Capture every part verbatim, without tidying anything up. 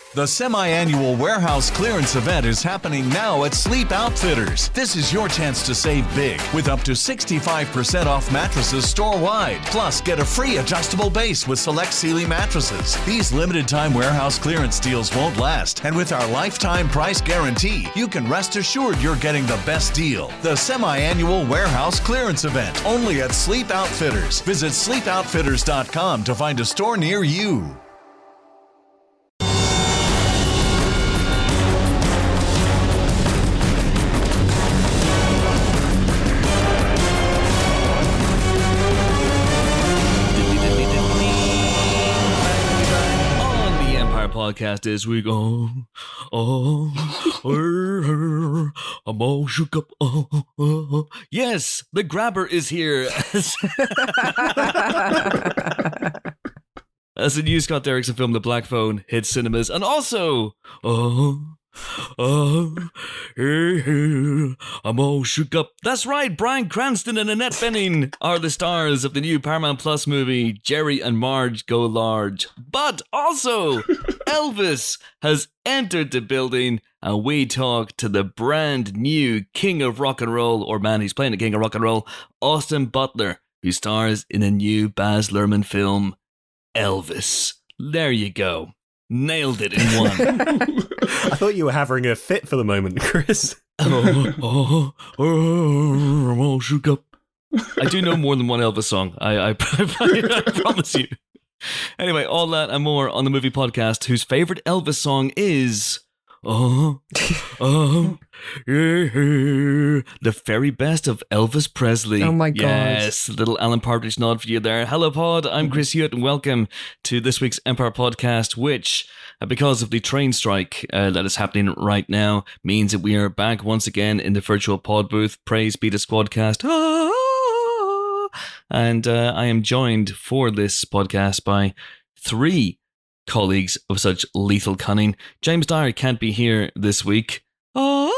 The semi-annual warehouse clearance event is happening now at Sleep Outfitters. This is your chance to save big with up to sixty-five percent off mattresses store-wide. Plus, get a free adjustable base with select Sealy mattresses. These limited-time warehouse clearance deals won't last, and with our lifetime price guarantee, you can rest assured you're getting the best deal. The semi-annual warehouse clearance event, only at Sleep Outfitters. Visit sleep outfitters dot com to find a store near you. Podcast as we go. Oh, oh, I'm all shook up. Oh, oh, oh. Yes, the grabber is here. As the new Scott Derrickson film, The Black Phone, hits cinemas, and also, oh, oh, hey, hey, I'm all shook up. That's right, Bryan Cranston and Annette Bening are the stars of the new Paramount Plus movie, Jerry and Marge Go Large. But also, Elvis has entered the building, and we talk to the brand new king of rock and roll, or man, he's playing the king of rock and roll, Austin Butler, who stars in a new Baz Luhrmann film, Elvis. There you go. Nailed it in one. I thought you were having a fit for the moment, Chris. oh, oh, oh, I'm all shook up. I do know more than one Elvis song. I, I, I, I promise you. Anyway, all that and more on the movie podcast, whose favorite Elvis song is oh, oh, yeah, yeah, the very best of Elvis Presley. Oh my God. Yes, little Alan Partridge nod for you there. Hello, Pod. I'm Chris Hewitt, and welcome to this week's Empire Podcast, which, uh, because of the train strike uh, that is happening right now, means that we are back once again in the virtual pod booth. Praise be to Squadcast. Ah! And uh, I am joined for this podcast by three colleagues of such lethal cunning. James Dyer can't be here this week. Oh!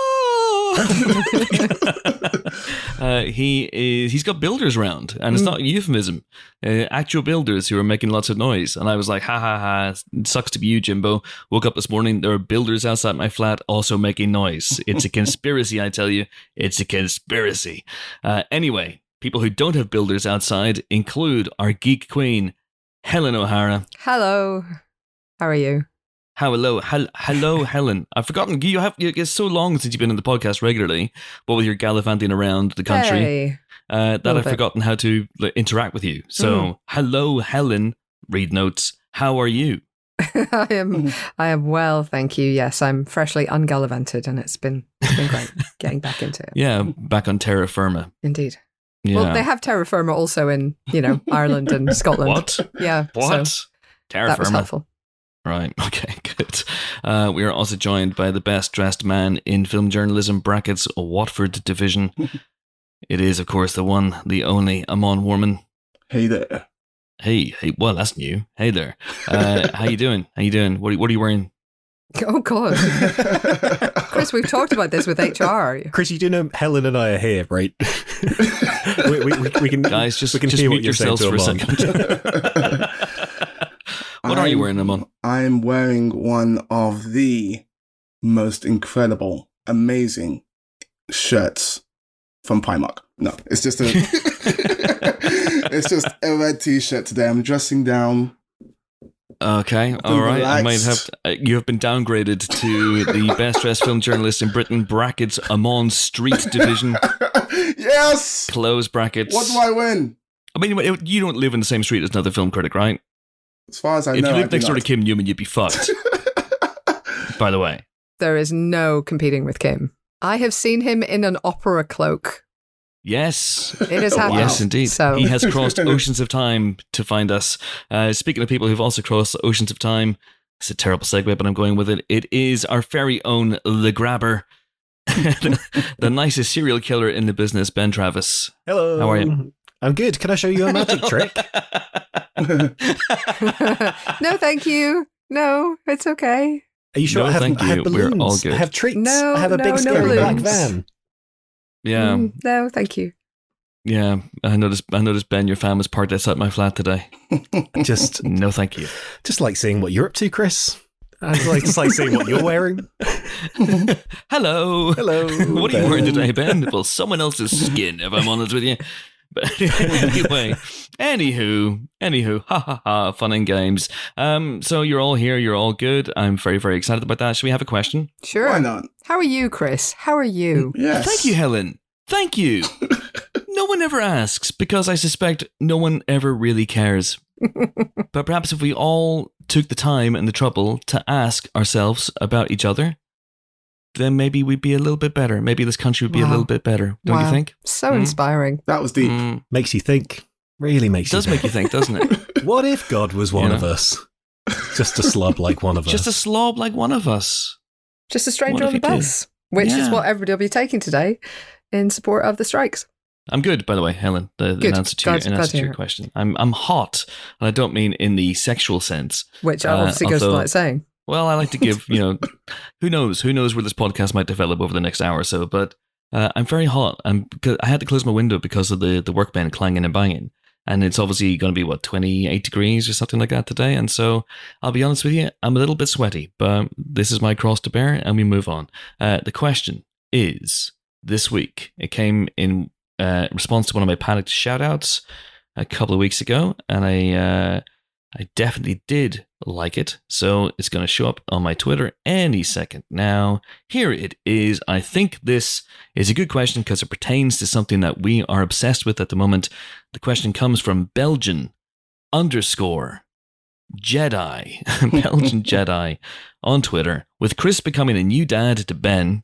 uh, he is, he's got builders round, and it's not a euphemism. Uh, actual builders who are making lots of noise. And I was like, ha ha ha, it sucks to be you, Jimbo. Woke up this morning, there are builders outside my flat also making noise. It's a conspiracy, I tell you. It's a conspiracy. Uh, anyway, people who don't have builders outside include our geek queen, Helen O'Hara. Hello. How are you? How hello, hel- hello, Helen. I've forgotten. You have. It's so long since you've been in the podcast regularly, but with your gallivanting around the country, Hey. uh, that I've bit. forgotten how to like, interact with you. So, Mm. hello, Helen. Read notes. How are you? I am I am well, thank you. Yes, I'm freshly ungallivanted, and it's been it's been great getting back into it. Yeah, back on terra firma. Indeed. Yeah. Well, they have terra firma also in, you know, Ireland and Scotland. What? Yeah. What? So Terra that was firma. helpful. Right, okay, good. Uh, we are also joined by the best dressed man in film journalism, brackets, Watford division. It is, of course, the one, the only, Amon Warman. Hey there. Hey, hey, well, that's new. Hey there. Uh, how you doing? How you doing? What are, what are you wearing? Oh, God. Chris, we've talked about this with H R. Chris, you do know Helen and I are here, right? we, we, we, we can, Guys, just, we can just hear mute what you're saying yourselves to for a Amon. second. What are you I'm- wearing, Amon? I'm wearing one of the most incredible, amazing shirts from Primark. No, it's just a it's just a red t-shirt today. I'm dressing down. Okay, all right. I might have. Relaxed. Uh, you have been downgraded to the best dressed film journalist in Britain. Brackets Amon Street Division. Yes! Close brackets. What do I win? I mean, it- you don't live in the same street as another film critic, right? As far as I if know, you I lived do next door to not. Kim Newman, you'd be fucked. By the way, There is no competing with Kim. I have seen him in an opera cloak. yes. It has Wow. happened. Yes, indeed. So He has crossed oceans of time to find us. Uh, speaking of people who've also crossed oceans of time, it's a terrible segue, but I'm going with it. It is our very own The Grabber, the, the nicest serial killer in the business, Ben Travis. Hello. How are you? I'm good. Can I show you a magic trick? no, thank you. No, it's okay. Are you sure? No, I have, thank I have you. We're balloons. all good. I have treats. No, I have a no, big no scary black balloons. van. Yeah, Mm, no, thank you. yeah. I noticed. I noticed Ben, your fan was parked outside my flat today. Just, No, thank you. just like seeing what you're up to, Chris. I was like, it's like saying what you're wearing. Hello. Hello. What are you Ben. wearing today, Ben? Well, someone else's skin, if I'm honest with you. But anyway, anywho, anywho, ha ha ha, fun and games. Um, so you're all here, you're all good. I'm very, very excited about that. Should we have a question? Sure. Why not? How are you, Chris? How are you? Yes. Thank you, Helen. Thank you. No one ever asks because I suspect no one ever really cares. But perhaps if we all took the time and the trouble to ask ourselves about each other, then maybe we'd be a little bit better. Maybe this country would be Wow. a little bit better. Don't Wow. you think? So Hmm? inspiring. That was deep. Mm, Makes you think. Really makes it does you make think. you think, doesn't it? What if God was one You of know? us? Just a slob like one of Just a us. slob like one of us. Just a stranger What on if the he did? bus, which is Yeah. what everybody will be taking today in support of the strikes. I'm good, by the way, Helen. The, Good. in answer to, Glad- your, in glad answer to to your hear it. question, I'm I'm hot, and I don't mean in the sexual sense. Which Uh, obviously goes although- without saying. Well, I like to give, you know, who knows? Who knows where this podcast might develop over the next hour or so? But uh, I'm very hot. I'm because I had to close my window because of the the workbench clanging and banging, and it's obviously going to be what twenty-eight degrees or something like that today. And so I'll be honest with you, I'm a little bit sweaty, but this is my cross to bear, and we move on. Uh, the question is this week. It came in uh, response to one of my panicked shout-outs a couple of weeks ago, and I. Uh, I definitely did like it, so it's going to show up on my Twitter any second now. Here it is. I think this is a good question because it pertains to something that we are obsessed with at the moment. The question comes from Belgian underscore Jedi, Belgian Jedi on Twitter, with Chris becoming a new dad to Ben.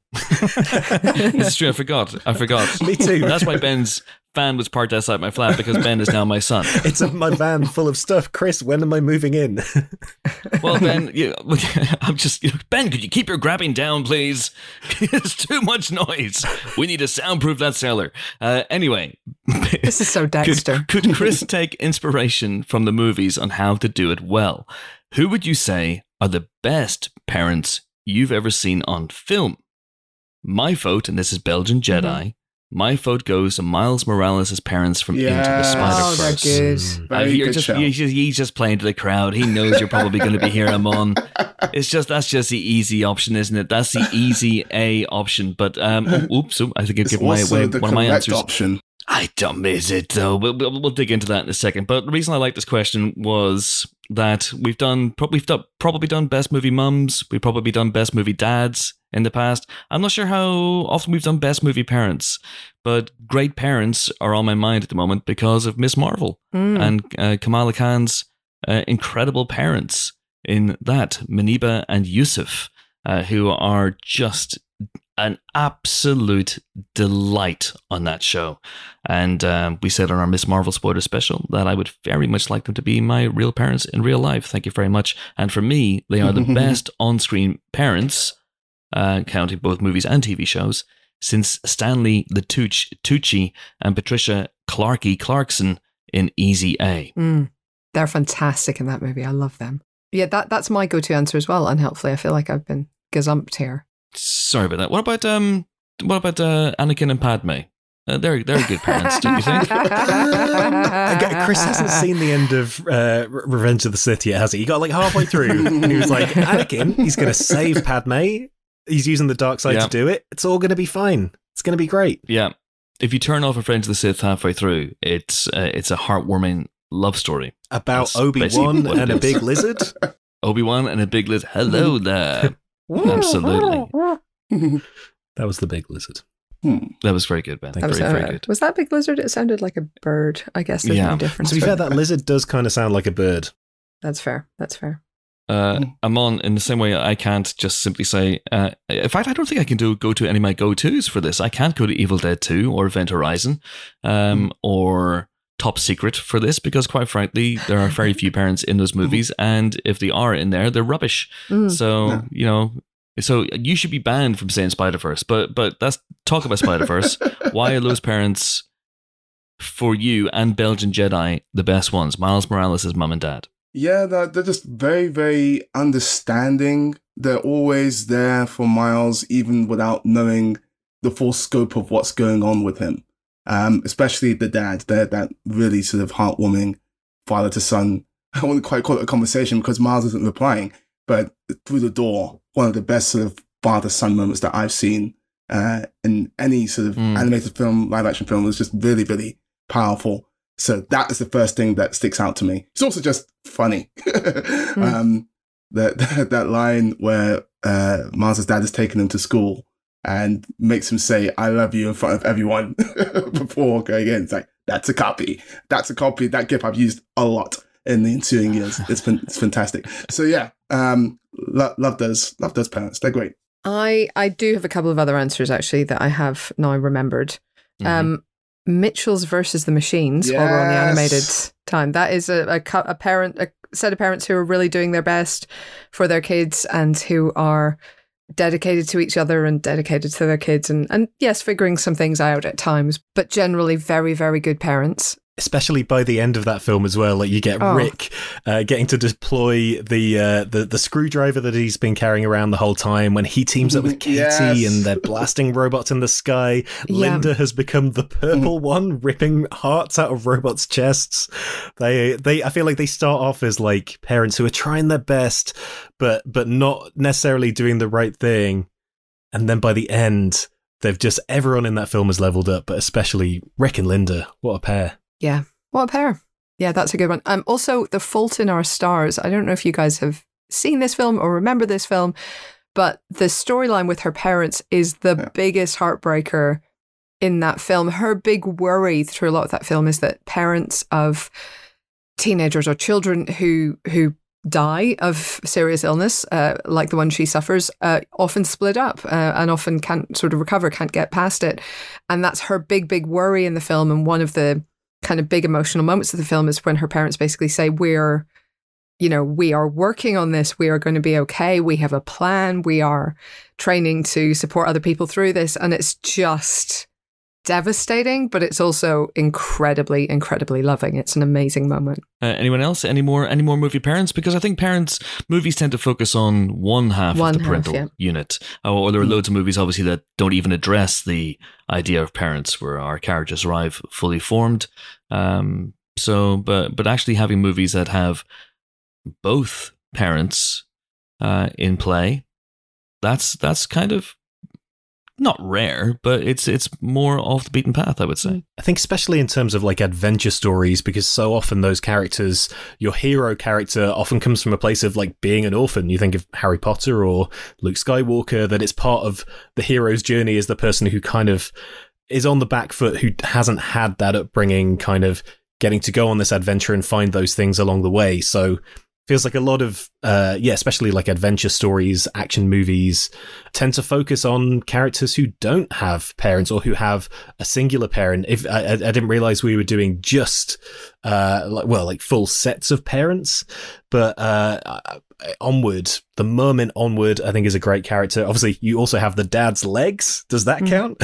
This is true. I forgot. I forgot. Me too. That's why Ben's van was parked outside my flat, because Ben is now my son. It's a, my van full of stuff. Chris, when am I moving in? Well, Ben, you, I'm just you know, Ben. Could you keep your grabbing down, please? It's too much noise. We need to soundproof that cellar. Uh, anyway, This is so Dexter. could, could Chris take inspiration from the movies on how to do it well? Who would you say are the best parents you've ever seen on film? My vote, and this is Belgian Jedi. Mm-hmm. My vote goes to Miles Morales' parents from Into the Yes. Spider-Verse. Oh, they're good. Uh, Very you're good just, show. he's, just, he's just playing to the crowd. He knows you're probably going to be here, I'm on. It's just, that's just the easy option, isn't it? That's the easy A option. But, um, oh, oops, oh, I think I've It's given my, also away the one of my correct answers. option. I don't miss it, though. We'll, we'll, we'll dig into that in a second. But the reason I like this question was that we've done, we've done, probably done best movie mums. We've probably done best movie dads in the past. I'm not sure how often we've done best movie parents, but great parents are on my mind at the moment because of Miss Marvel Mm. and uh, Kamala Khan's uh, incredible parents in that, Maniba and Yusuf, uh, who are just an absolute delight on that show. And um, we said on our Miss Marvel spoiler special that I would very much like them to be my real parents in real life. Thank you very much. And for me, they are the best on-screen parents, uh, counting both movies and T V shows, since Stanley the Tooch Tucci and Patricia Clarkey Clarkson in Easy A. Mm. They're fantastic in that movie. I love them. Yeah, that that's my go-to answer as well. Unhelpfully, I feel like I've been gazumped here. Sorry about that. What about um? What about uh, Anakin and Padme? Uh, they're they're good parents, don't you think? Okay, Chris hasn't seen the end of uh, Re- Revenge of the Sith yet, has he? He got like halfway through and he was like, Anakin, he's going to save Padme. He's using the dark side Yeah. to do it. It's all going to be fine. It's going to be great. Yeah. If you turn off Revenge of the Sith halfway through, it's uh, it's a heartwarming love story. About That's Obi-Wan basically what it and a is. big lizard. Obi-Wan and a big lizard. Hello there. Absolutely. That was the big lizard. Hmm. That was very good, Ben. Thank That Very, was, very uh, good. was that big lizard? It sounded like a bird. I guess there's Yeah. no difference. To be but fair, that lizard does kind of sound like a bird. That's fair. That's fair. Uh, I'm on in the same way I can't just simply say. Uh, in fact, I don't think I can do go to any of my go tos for this. I can't go to Evil Dead two or Event Horizon, um, or Top Secret for this because, quite frankly, there are very few parents in those movies, and if they are in there, they're rubbish. Mm. So Yeah. you know, so you should be banned from saying Spider Verse. But but that's talk about Spider Verse. Why are those parents for you and Belgian Jedi the best ones? Miles Morales' mum and dad. Yeah, they're, they're just very, very understanding. They're always there for Miles, even without knowing the full scope of what's going on with him. Um, especially the dad. They're that really sort of heartwarming father to son. I wouldn't quite call it a conversation because Miles isn't replying, but through the door, one of the best sort of father-son moments that I've seen uh, in any sort of mm. animated film, live-action film. Was just really, really powerful. So that is the first thing that sticks out to me. It's also just funny. mm. um, that, that that line where uh, Miles' dad is taking him to school and makes him say, "I love you" in front of everyone before going in. It's like, that's a copy. That's a copy. That gif I've used a lot in the ensuing years. It's been, it's fantastic. So yeah, um, lo- love those, love those parents. They're great. I, I do have a couple of other answers actually that I have now remembered. Mm-hmm. Um, Mitchell's versus the Machines, yes. while we're on the animated time. That is a, a, a parent, a set of parents who are really doing their best for their kids and who are dedicated to each other and dedicated to their kids. And, and yes, figuring some things out at times, but generally very, very good parents. Especially by the end of that film as well, like you get oh. Rick uh, getting to deploy the, uh, the the screwdriver that he's been carrying around the whole time when he teams up with Katie yes. and they're blasting robots in the sky. Yeah. Linda has become the purple mm. one, ripping hearts out of robots' chests. They they I feel like they start off as like parents who are trying their best, but but not necessarily doing the right thing. And then by the end, they've just everyone in that film has leveled up, but especially Rick and Linda. What a pair. Yeah, what a pair. Yeah, that's a good one. Um, also, The Fault in Our Stars. I don't know if you guys have seen this film or remember this film, but the storyline with her parents is the yeah. biggest heartbreaker in that film. Her big worry through a lot of that film is that parents of teenagers or children who who die of serious illness, uh, like the one she suffers, uh, often split up uh, and often can't sort of recover, can't get past it. And that's her big, big worry in the film. And one of the kind of big emotional moments of the film is when her parents basically say, we're, you know, we are working on this. We are going to be okay. We have a plan. We are training to support other people through this. And it's just devastating, but it's also incredibly, incredibly loving. It's an amazing moment. Uh, anyone else? Any more any more movie parents? Because I think parents, movies tend to focus on one half one of the parental half, yeah. unit. Oh, or there are loads of movies, obviously, that don't even address the idea of parents, where our characters arrive fully formed. Um, so, but but actually having movies that have both parents uh, in play, that's that's kind of not rare, but it's it's more off the beaten path, I would say. I think especially in terms of like adventure stories, because so often those characters, your hero character often comes from a place of like being an orphan. You think of Harry Potter or Luke Skywalker, that it's part of the hero's journey as the person who kind of is on the back foot, who hasn't had that upbringing, kind of getting to go on this adventure and find those things along the way. So feels like a lot of, uh, yeah, especially like adventure stories, action movies tend to focus on characters who don't have parents or who have a singular parent. If I, I didn't realize we were doing just, uh, like, well, like full sets of parents, but uh, Onward, the mum in Onward, I think is a great character. Obviously, you also have the dad's legs. Does that count?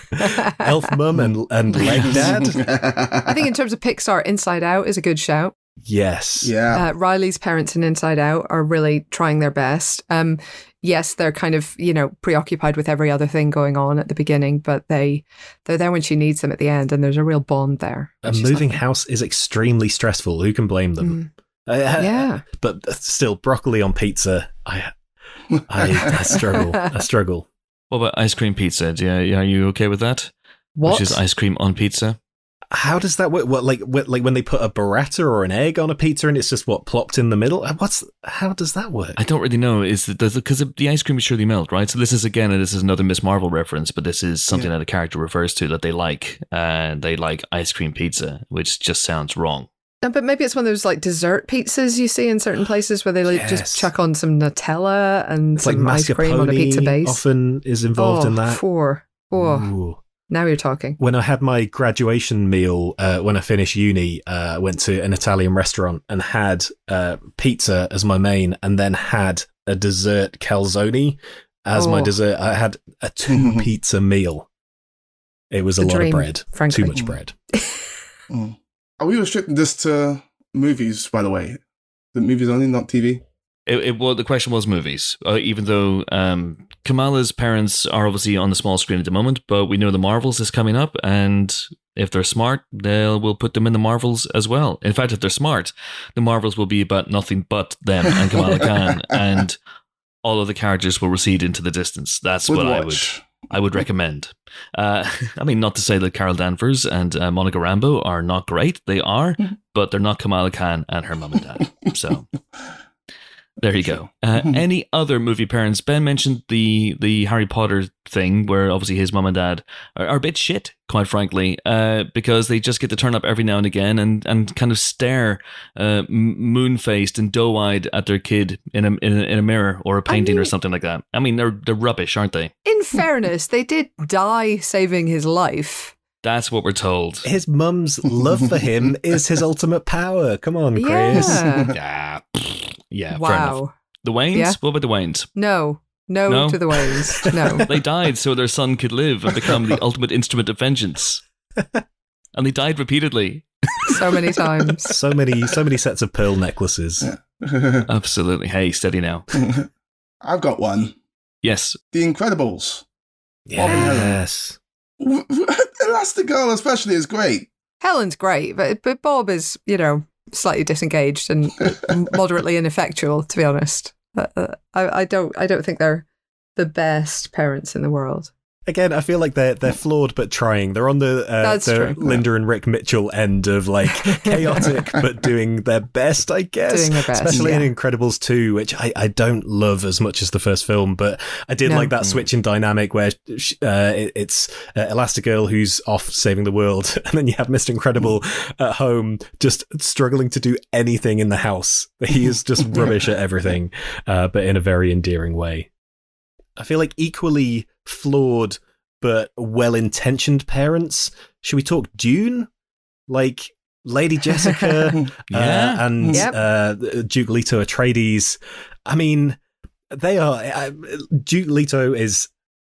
Elf mum and and leg dad. I think in terms of Pixar, Inside Out is a good shout. Yes. Yeah. Uh, Riley's parents in Inside Out are really trying their best. Um, yes, they're kind of, you know, preoccupied with every other thing going on at the beginning, but they, they're there when she needs them at the end, and there's a real bond there. A moving house is extremely stressful. Who can blame them? Mm. Uh, yeah. But still, broccoli on pizza, I, I, I struggle. I struggle. What about ice cream pizza? Do you, are you okay with that? What? Which is ice cream on pizza? How does that work? What, like, what, like when they put a burrata or an egg on a pizza and it's just what plopped in the middle? What's how does that work? I don't really know. Is because the ice cream is surely melt, right? So this is again, and this is another Miss Marvel reference, but this is something yeah. that a character refers to that they like, and uh, they like ice cream pizza, which just sounds wrong. No, but maybe it's one of those like dessert pizzas you see in certain places where they like, yes. just chuck on some Nutella and it's some like ice cream on a pizza base. Often is involved oh, in that. Four. Oh. Ooh. Now you're talking. When I had my graduation meal, uh, when I finished uni, uh, I went to an Italian restaurant and had uh, pizza as my main, and then had a dessert calzone as oh. my dessert. I had a two pizza meal. It was a, a lot dream, of bread. Frankly. Too much bread. mm. Are we restricting this to movies, by the way? The movies only, not T V? It, it well, the question was movies. Uh, even though um, Kamala's parents are obviously on the small screen at the moment, but we know the Marvels is coming up, and if they're smart, they'll we'll put them in the Marvels as well. In fact, if they're smart, the Marvels will be about nothing but them and Kamala Khan, and all of the characters will recede into the distance. That's Would what watch. I would I would recommend. Uh, I mean, not to say that Carol Danvers and uh, Monica Rambeau are not great. They are, but they're not Kamala Khan and her mum and dad. So. There you go. Uh, any other movie parents? Ben mentioned the the Harry Potter thing, where obviously his mum and dad are, are a bit shit, quite frankly, uh, because they just get to turn up every now and again and, and kind of stare uh, moon-faced and doe-eyed at their kid in a in a, in a mirror or a painting I mean, or something like that. I mean, they're they're rubbish, aren't they? In fairness, they did die saving his life. That's what we're told. His mum's love for him is his ultimate power. Come on, Chris. Yeah. Yeah, yeah. Fair enough. Wow. The Waynes? Yeah. What about the Waynes? No. No, No? to the Waynes. No. They died so their son could live and become the ultimate instrument of vengeance. And they died repeatedly. So many times. So many, so many sets of pearl necklaces. Absolutely. Hey, steady now. I've got one. Yes. The Incredibles. Yes. Elastigirl especially is great. Helen's great, but but Bob is, you know, slightly disengaged and moderately ineffectual, to be honest. Uh, I, I don't I don't think they're the best parents in the world. Again, I feel like they're they're flawed but trying. They're on the, uh, That's the true. Linda and Rick Mitchell end of like chaotic but doing their best, I guess. Doing their best, Especially yeah. in Incredibles two, which I, I don't love as much as the first film, but I did No. like that switch in dynamic where sh- uh, it, it's uh, Elastigirl who's off saving the world, and then you have Mister Incredible at home just struggling to do anything in the house. He is just rubbish at everything, uh, but in a very endearing way. I feel like equally flawed but well-intentioned parents. Should we talk Dune? Like Lady Jessica Yeah. uh, and Yep. uh, Duke Leto Atreides. I mean, they are... Uh, Duke Leto is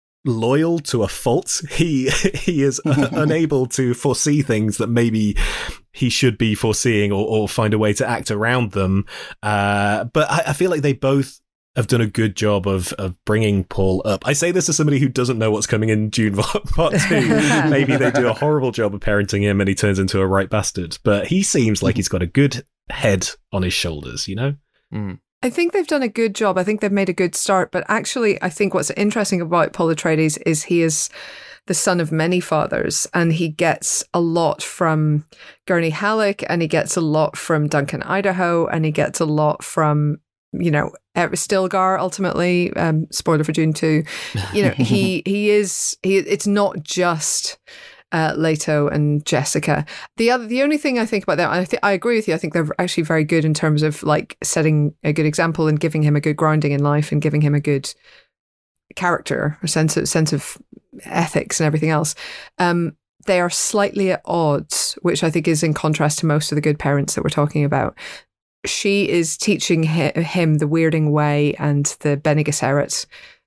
loyal to a fault. He he is unable to foresee things that maybe he should be foreseeing or, or find a way to act around them. Uh, but I, I feel like they both have done a good job of of bringing Paul up. I say this as somebody who doesn't know what's coming in Dune Part two. Maybe they do a horrible job of parenting him and he turns into a right bastard. But he seems like he's got a good head on his shoulders, you know? Mm. I think they've done a good job. I think they've made a good start. But actually, I think what's interesting about Paul Atreides is he is the son of many fathers, and he gets a lot from Gurney Halleck, and he gets a lot from Duncan Idaho, and he gets a lot from, you know, Stilgar ultimately. Um, spoiler for Dune two. You know, he he is he. It's not just uh, Leto and Jessica. The other, the only thing I think about them, I think I agree with you. I think they're actually very good in terms of like setting a good example and giving him a good grounding in life and giving him a good character, a sense of sense of ethics and everything else. Um, they are slightly at odds, which I think is in contrast to most of the good parents that we're talking about. She is teaching him the Weirding Way and the Bene Gesserit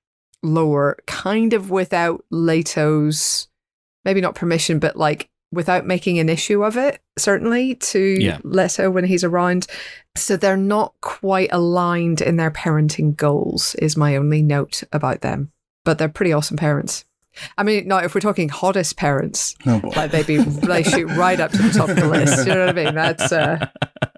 lore, kind of without Leto's, maybe not permission, but like without making an issue of it, certainly, to Yeah. Leto when he's around. So they're not quite aligned in their parenting goals, is my only note about them. But they're pretty awesome parents. I mean, no, if we're talking hottest parents, Oh, boy. like they'd be, they shoot right up to the top of the list. You know what I mean? That's uh,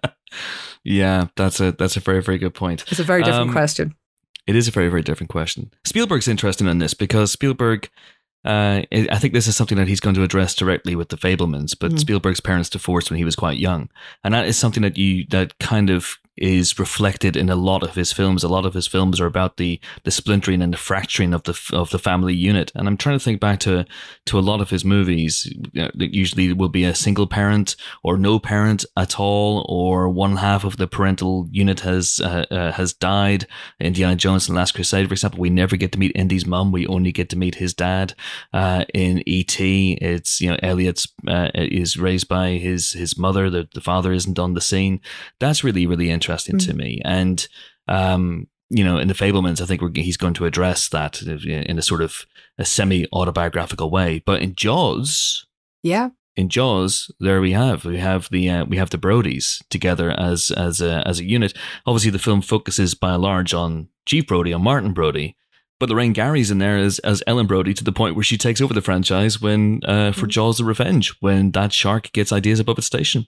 Yeah, that's a that's a very, very good point. it's a very different Um, question. It is a very, very different question. Spielberg's interesting in this because Spielberg, uh, I I think this is something that he's going to address directly with the Fablemans, but Mm. Spielberg's parents divorced when he was quite young. And that is something that you, that kind of is reflected in a lot of his films. A lot of his films are about the the splintering and the fracturing of the f- of the family unit. And I'm trying to think back to to a lot of his movies. You know, that usually will be a single parent or no parent at all, or one half of the parental unit has uh, uh, has died. Indiana Jones and the Last Crusade, for example, we never get to meet Indy's mum. We only get to meet his dad. Uh, in E T, it's, you know, Elliot's uh, is raised by his his mother. The the father isn't on the scene. That's really really interesting. Interesting to me. And, um, you know, in the Fablemans, I think we're, he's going to address that in a sort of a semi-autobiographical way. But in Jaws, Yeah. in Jaws, there we have we have the uh, we have the Brodies together as as a as a unit. Obviously, the film focuses by and large on Chief Brody, on Martin Brody, but Lorraine Gary's in there as as Ellen Brody to the point where she takes over the franchise when uh, for Jaws: The Revenge, when that shark gets ideas above its station.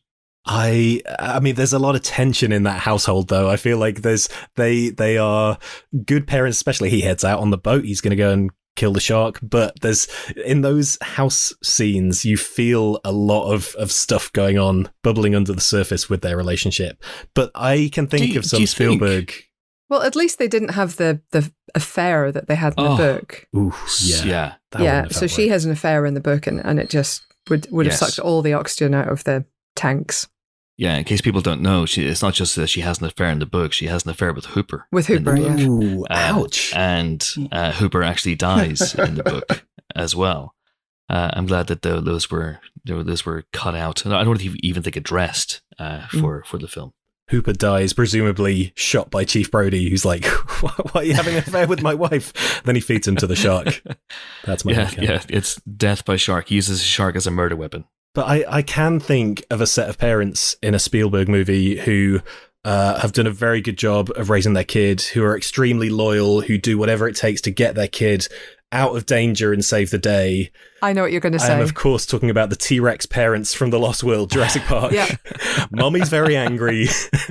I I mean there's a lot of tension in that household though. I feel like there's they they are good parents, especially he heads out on the boat. He's going to go and kill the shark, but there's in those house scenes you feel a lot of of stuff going on bubbling under the surface with their relationship. But I can think you, of some Spielberg think? Well, at least they didn't have the the affair that they had in Oh. the book. Ooh, yeah. Yeah. That Yeah, wouldn't have so felt she right. has an affair in the book, and, and it just would would have Yes. sucked all the oxygen out of the tanks. Yeah, in case people don't know, she it's not just that she has an affair in the book, she has an affair with Hooper. With in the Hooper, book. yeah. Ooh, Uh, ouch. And uh, Hooper actually dies in the book as well. Uh, I'm glad that tho- those were those were cut out. I don't even think addressed uh, for, for the film. Hooper dies, presumably shot by Chief Brody, who's like, why are you having an affair with my wife? Then he feeds him to the shark. That's my Yeah, headcanon. yeah, it's death by shark. He uses a shark as a murder weapon. But I, I can think of a set of parents in a Spielberg movie who uh, have done a very good job of raising their kid, who are extremely loyal, who do whatever it takes to get their kid out of danger and save the day. I know what you're going to I say. am, of course, talking about the T-Rex parents from The Lost World, Jurassic Park. Yeah. Mommy's very angry,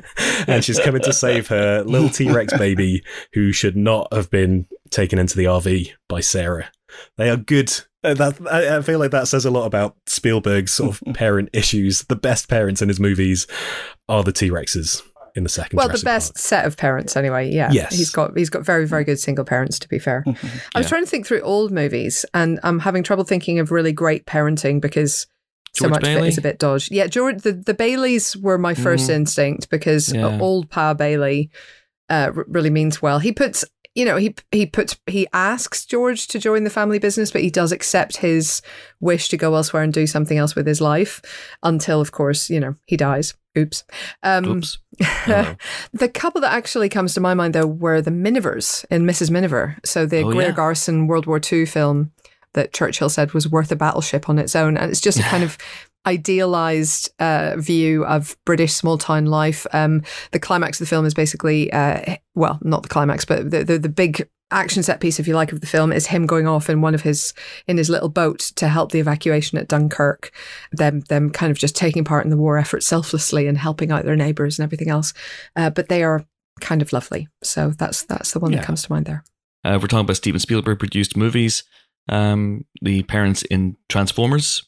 and she's coming to save her little T-Rex baby, who should not have been taken into the R V by Sarah. They are good. Uh, that I, I feel like that says a lot about Spielberg's sort of parent issues. The best parents in his movies are the T-Rexes in the second well, Jurassic the best Park. set of parents, anyway. Yeah, Yes. he's got he's got very very good single parents. To be fair, I was Yeah. trying to think through old movies, and I'm having trouble thinking of really great parenting because so George much of Bailey? it is a bit dodgy. Yeah, George, the the Baileys were my first Mm. instinct because Yeah. old Pa Bailey uh, r- really means well. He puts. You know, he he puts he asks George to join the family business, but he does accept his wish to go elsewhere and do something else with his life until, of course, you know, he dies. Oops. Um, Oops. Uh-oh. The couple that actually comes to my mind, though, were the Minivers in Missus Miniver. So the Oh, Greer yeah. Garson World War Two film that Churchill said was worth a battleship on its own. And it's just a kind of idealized uh, view of British small town life. Um, the climax of the film is basically, uh, well, not the climax, but the, the, the big action set piece, if you like, of the film is him going off in one of his in his little boat to help the evacuation at Dunkirk. Them them kind of just taking part in the war effort selflessly and helping out their neighbours and everything else. Uh, but they are kind of lovely. So that's that's the one Yeah. that comes to mind there. Uh, we're talking about Steven Spielberg produced movies. Um, the parents in Transformers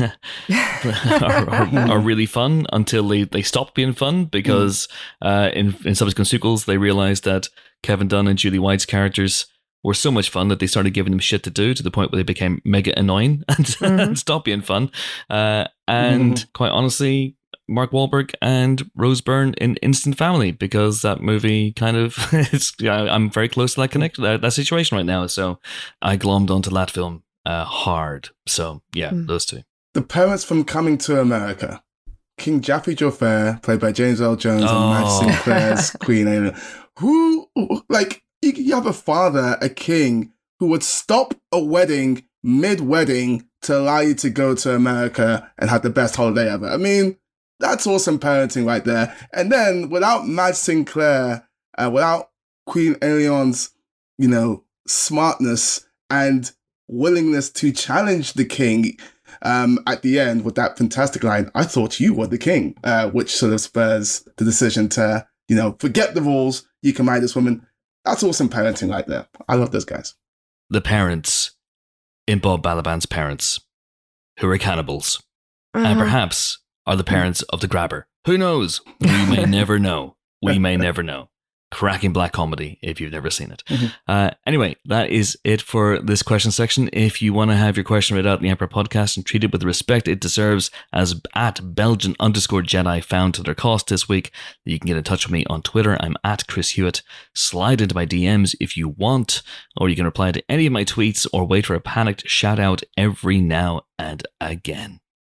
are, are, are really fun until they, they stop being fun because uh, in, in subsequent sequels they realized that Kevin Dunn and Julie White's characters were so much fun that they started giving them shit to do to the point where they became mega annoying and, Mhm. and stopped being fun. Uh, and Mhm. quite honestly, Mark Wahlberg and Rose Byrne in Instant Family, because that movie kind of it's, yeah, I'm very close to that connection, that, that situation right now. So I glommed onto that film uh, hard. So yeah, Mm. those two. The parents from Coming to America. King Jaffe Joffer, played by James Earl Jones, and Oh. Madge Sinclair's Queen Alien. Who, like, you, you have a father, a king, who would stop a wedding mid-wedding to allow you to go to America and have the best holiday ever. I mean, that's awesome parenting right there. And then, without Madge Sinclair, uh, without Queen Alion's, you know, smartness and willingness to challenge the king, um, at the end with that fantastic line, "I thought you were the king," uh, which sort of spurs the decision to, you know, forget the rules. You can marry this woman. That's awesome parenting right there. I love those guys. The parents in Bob Balaban's parents, who are cannibals, and Uh-huh. perhaps are the parents of the grabber. Who knows? We may never know. We may never know. Cracking black comedy if you've never seen it. Mhm. Uh, anyway, that is it for this question section. If you want to have your question read out in the Emperor podcast and treated with the respect it deserves, as at Belgian underscore Jedi found to their cost this week, you can get in touch with me on Twitter. I'm at Chris Hewitt. Slide into my D Ms if you want, or you can reply to any of my tweets or wait for a panicked shout out every now and again.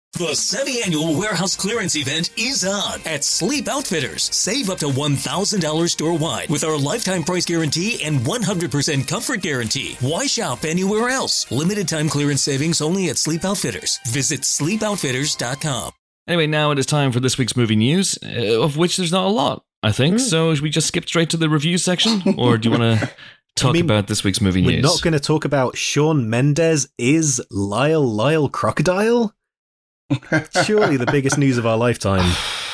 The semi-annual warehouse clearance event is on at Sleep Outfitters. Save up to one thousand dollars store-wide with our lifetime price guarantee and one hundred percent comfort guarantee. Why shop anywhere else? Limited time clearance savings only at Sleep Outfitters. Visit sleep outfitters dot com. Anyway, now it is time for this week's movie news, uh, of which there's not a lot, I think. Mm. So should we just skip straight to the review section? Or do you want to talk I mean, about this week's movie we're news? We're not going to talk about Shawn Mendes is Lyle Lyle Crocodile? Surely the biggest news of our lifetime.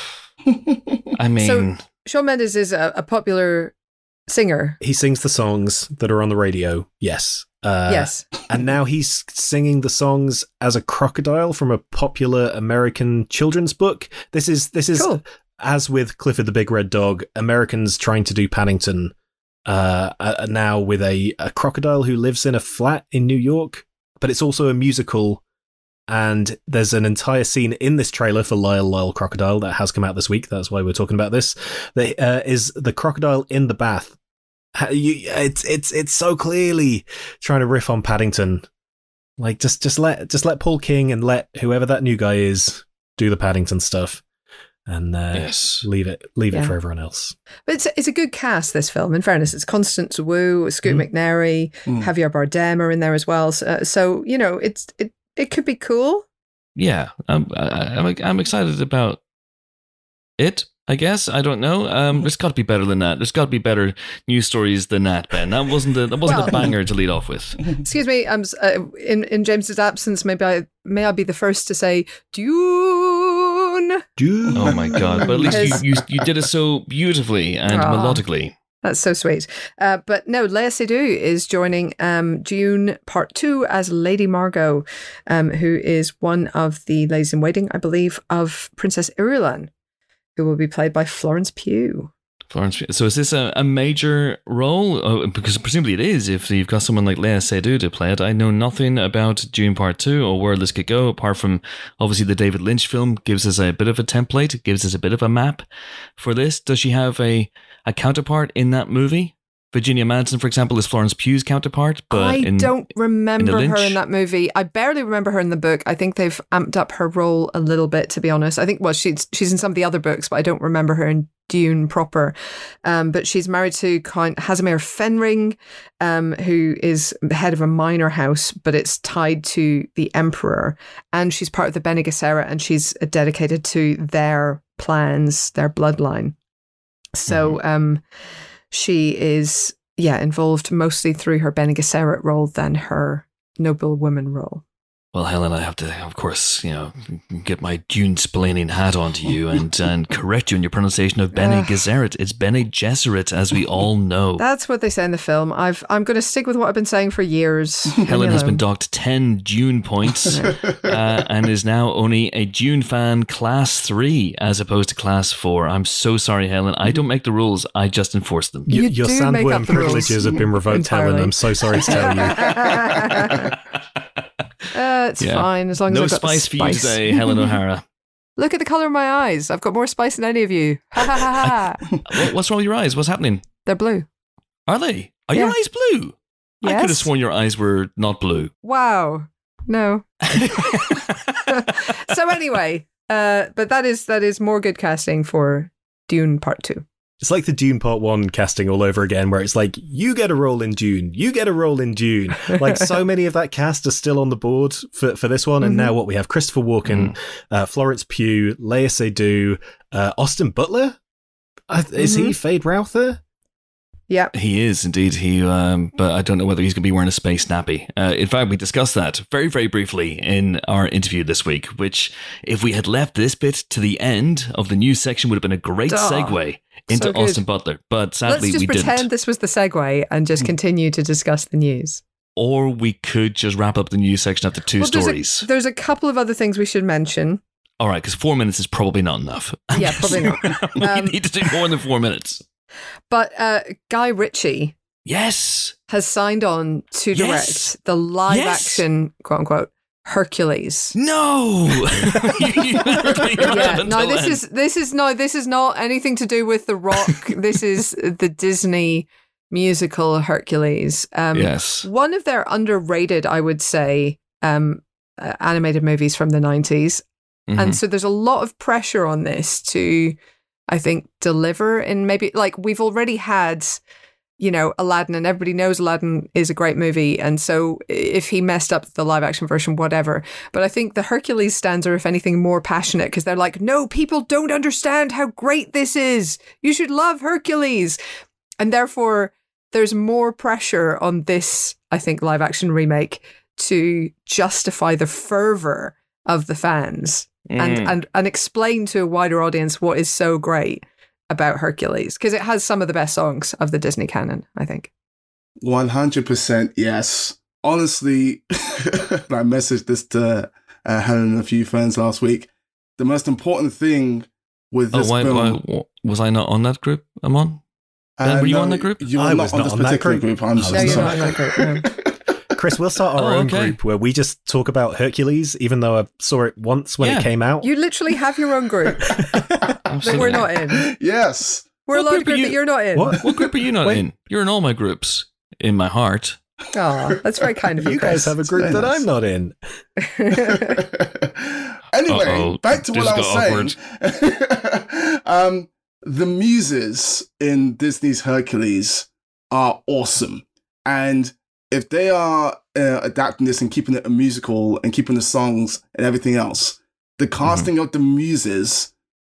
I mean... So, Shawn Mendes is a, a popular singer. He sings the songs that are on the radio, yes. Uh, yes. And now he's singing the songs as a crocodile from a popular American children's book. This is, this is cool. As with Clifford the Big Red Dog, Americans trying to do Paddington uh, uh, now with a, a crocodile who lives in a flat in New York, but it's also a musical. And there's an entire scene in this trailer for Lyle Lyle Crocodile that has come out this week. That's why we're talking about this. That uh, is the crocodile in the bath. You, it's it's it's so clearly trying to riff on Paddington. Like just just let just let Paul King and let whoever that new guy is do the Paddington stuff, and uh, yes. leave it leave yeah. it for everyone else. But it's it's a good cast. This film, in fairness, it's Constance Wu, Scoot mm. McNairy, mm. Javier Bardem are in there as well. So, so you know, it's it. It could be cool. Yeah, I'm, I'm, I'm excited about it, I guess. I don't know. Um, there's got to be better than that. There's got to be better news stories than that, Ben. That wasn't the, that wasn't well, a banger to lead off with. Excuse me. I'm uh, in in James's absence. Maybe I may I be the first to say Dune. Dune. Oh my god! But at least you, you you did it so beautifully and oh. melodically. That's so sweet. Uh, but no, Léa Seydoux is joining um, Dune Part two as Lady Margot, um, who is one of the ladies in waiting, I believe, of Princess Irulan, who will be played by Florence Pugh. Florence Pugh. So is this a, a major role? Oh, because presumably it is, if you've got someone like Léa Seydoux to play it. I know nothing about Dune Part two or where this could go, apart from, obviously, the David Lynch film gives us a bit of a template, gives us a bit of a map for this. Does she have a... a counterpart in that movie? Virginia Madsen, for example, is Florence Pugh's counterpart. But I in, don't remember in her in that movie. I barely remember her in the book. I think they've amped up her role a little bit, to be honest. I think, well, she's she's in some of the other books, but I don't remember her in Dune proper. Um, but she's married to Count Casimir Fenring, um, who is the head of a minor house, but it's tied to the Emperor. And she's part of the Bene Gesserit, and she's dedicated to their plans, their bloodline. So um, she is, yeah, involved mostly through her Bene Gesserit role than her noblewoman role. Well, Helen, I have to, of course, you know, get my Dune-splaining hat onto you and, and correct you in your pronunciation of Bene Gesserit. It's Bene Gesserit, as we all know. That's what they say in the film. I've, I'm going to stick with what I've been saying for years. Helen has been docked ten Dune points uh, and is now only a Dune fan class three as opposed to class four. I'm so sorry, Helen. I don't make the rules. I just enforce them. You, your sandworm privileges have been revoked, Helen. I'm so sorry to tell you. Uh, it's yeah. fine as long as no I've got spice, the spice for you today, Helen O'Hara. Look at the colour of my eyes. I've got more spice than any of you. Ha ha ha ha. What's wrong with your eyes? What's happening? They're blue. Are they? Are yeah. your eyes blue? Yes. I could have sworn your eyes were not blue. Wow. No. So anyway, uh, but that is that is more good casting for Dune Part two. It's like the Dune Part one casting all over again, where it's like, you get a role in Dune, you get a role in Dune. Like, so many of that cast are still on the board for, for this one. And mm-hmm. now what we have, Christopher Walken, mm. uh, Florence Pugh, Léa Seydoux, uh, Austin Butler? Uh, is mm-hmm. he Fade Routher? Yeah, he is indeed. He, um, but I don't know whether he's going to be wearing a space nappy. Uh, in fact, we discussed that very, very briefly in our interview this week. Which, if we had left this bit to the end of the news section, would have been a great oh, segue into so Austin Butler. But sadly, Let's just we didn't. pretend this was the segue and just continue to discuss the news. Or we could just wrap up the news section after two well, there's stories. A, there's a couple of other things we should mention. All right, because four minutes is probably not enough. Yeah, probably not. we um, need to do more than four minutes. But uh, Guy Ritchie, yes, has signed on to direct yes. the live yes. action, quote unquote, Hercules. No, yeah, no, this is this is no, this is not anything to do with The Rock. This is the Disney musical Hercules. Um, yes, one of their underrated, I would say, um, uh, animated movies from the nineties. Mhm. And so there's a lot of pressure on this to, I think, deliver in maybe, like, we've already had, you know, Aladdin, and everybody knows Aladdin is a great movie. And so if he messed up the live action version, whatever. But I think the Hercules stands are, if anything, more passionate because they're like, no, people don't understand how great this is. You should love Hercules. And therefore, there's more pressure on this, I think, live action remake to justify the fervor of the fans Mm. and, and, and explain to a wider audience what is so great about Hercules, because it has some of the best songs of the Disney canon, I think. one hundred percent yes. Honestly, I messaged this to uh, Helen and a few friends last week. The most important thing with this Oh, why, film... why, was I not on that group I'm on? Ben, were you no, on that group? You were I not was on not this on that particular group. group. I'm I so was No, you're sorry. not in that group, no. Chris, we'll start our Oh, own okay. group where we just talk about Hercules, even though I saw it once when Yeah. it came out. You literally have your own group that we're not in. Yes. We're What allowed a group are group you- that you're not in. What? What group are you not Wait. in? You're in all my groups. In my heart. Oh, that's very kind of you, You guys Chris. have a group very that nice. I'm not in. Anyway, Uh-oh. back to This what I was got saying. um, the muses in Disney's Hercules are awesome. And if they are uh, adapting this and keeping it a musical and keeping the songs and everything else, the casting of the muses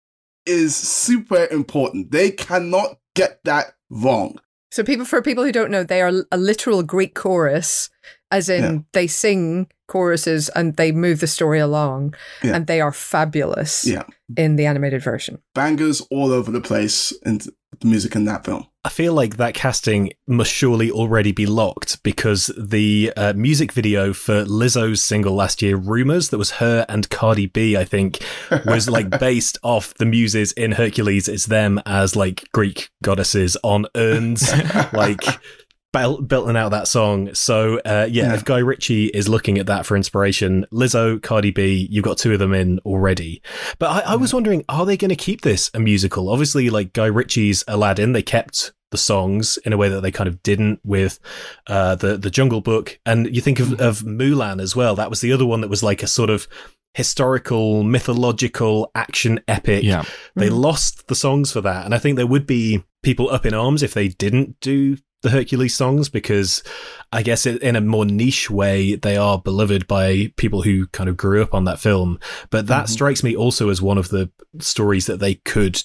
is super important. They cannot get that wrong. So people, for people who don't know, they are a literal Greek chorus, as in Yeah. they sing choruses and they move the story along, Yeah. and they are fabulous Yeah. in the animated version. Bangers all over the place in the music in that film. I feel like that casting must surely already be locked because the uh, music video for Lizzo's single last year, Rumours, that was her and Cardi B, I think, was like based off the muses in Hercules. It's them as like Greek goddesses on urns, like bel- belting out that song. So uh, yeah, Yeah. if Guy Ritchie is looking at that for inspiration, Lizzo, Cardi B, you've got two of them in already. But I, I was wondering, are they going to keep this a musical? Obviously, like Guy Ritchie's Aladdin, they kept the songs in a way that they kind of didn't with uh, the the Jungle Book. And you think of, of Mulan as well. That was the other one that was like a sort of historical, mythological action epic. Yeah. They lost the songs for that. And I think there would be people up in arms if they didn't do the Hercules songs, because I guess it, in a more niche way, they are beloved by people who kind of grew up on that film. But that Mhm. strikes me also as one of the stories that they could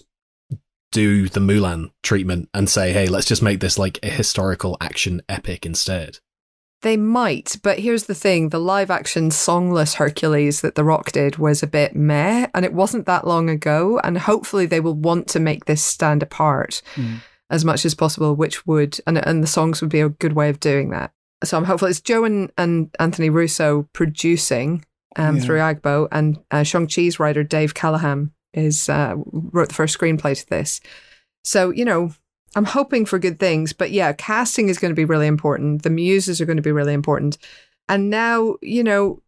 do the Mulan treatment and say, hey, let's just make this like a historical action epic instead. They might, but here's the thing. The live action songless Hercules that The Rock did was a bit meh, and it wasn't that long ago, and hopefully they will want to make this stand apart Mm. as much as possible, which would, and, and the songs would be a good way of doing that. So I'm hopeful. It's Joe and, and Anthony Russo producing um, Yeah. through Agbo, and uh, Shang-Chi's writer Dave Callahan is uh, wrote the first screenplay to this. So, you know, I'm hoping for good things, but yeah, casting is going to be really important. The muses are going to be really important. And now, you know,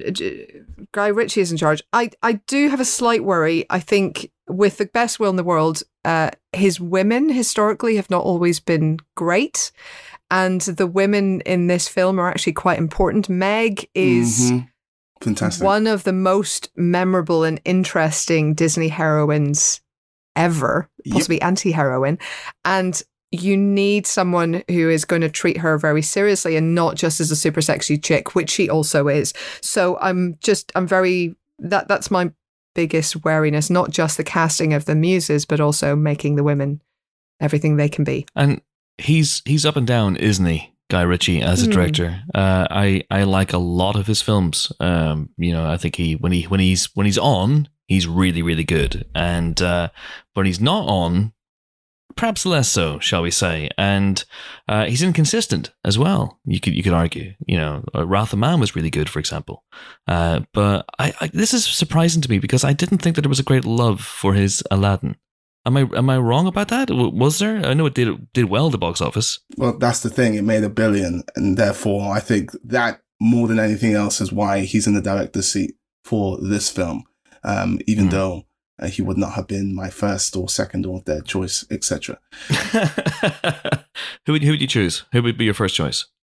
Guy Ritchie is in charge. I, I do have a slight worry. I think with the best will in the world, uh, his women historically have not always been great. And the women in this film are actually quite important. Meg is Mhm. Fantastic. one of the most memorable and interesting Disney heroines ever, Yep. possibly anti-heroine. And you need someone who is going to treat her very seriously and not just as a super sexy chick, which she also is. So I'm just, I'm very, that that's my biggest wariness, not just the casting of the muses, but also making the women everything they can be. And he's he's up and down, isn't he? Guy Ritchie as a Hmm. director. Uh, I I like a lot of his films. Um, you know, I think he when he when he's when he's on, he's really really good. And uh, when he's not on, perhaps less so, shall we say? And uh, he's inconsistent as well. You could you could argue. You know, uh, Wrath of Man was really good, for example. Uh, but I, I this is surprising to me because I didn't think that there was a great love for his Aladdin. Am I am I wrong about that? W- Was there? I know it did did well at the box office. Well, that's the thing. It made a billion. And therefore, I think that more than anything else is why he's in the director's seat for this film. Um, even Mm. though uh, he would not have been my first or second or third choice, et cetera. who would who would you choose? Who would be your first choice?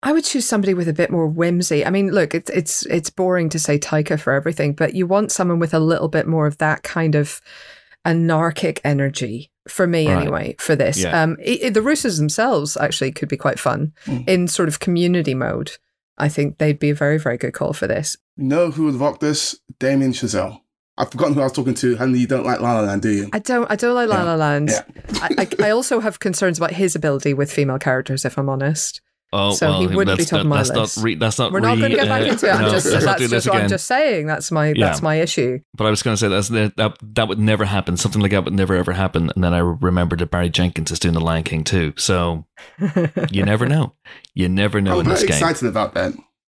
I would choose somebody with a bit more whimsy. I mean, look, it's it's it's boring to say Taika for everything, but you want someone with a little bit more of that kind of anarchic energy, for me Right. anyway, for this. Yeah. Um, i i- the Russos themselves actually could be quite fun Mm. in sort of community mode. I think they'd be a very, very good call for this. You know who would rock this? Damien Chazelle. I've forgotten who I was talking to. Honey, you don't like La La Land, do you? I don't I don't like La Yeah. La Land. Yeah. I, I, I also have concerns about his ability with female characters, if I'm honest. Oh, So well, he wouldn't be that's, top of my that's list. Not re, that's not We're not re- going to get back uh, into it. I'm no, just, let's not that's do this just what I'm again. just saying. That's my Yeah. that's my issue. But I was going to say that's, that, that that would never happen. Something like that would never ever happen. And then I remembered that Barry Jenkins is doing The Lion King too. So you never know. You never know I'm in this very game. excited about that.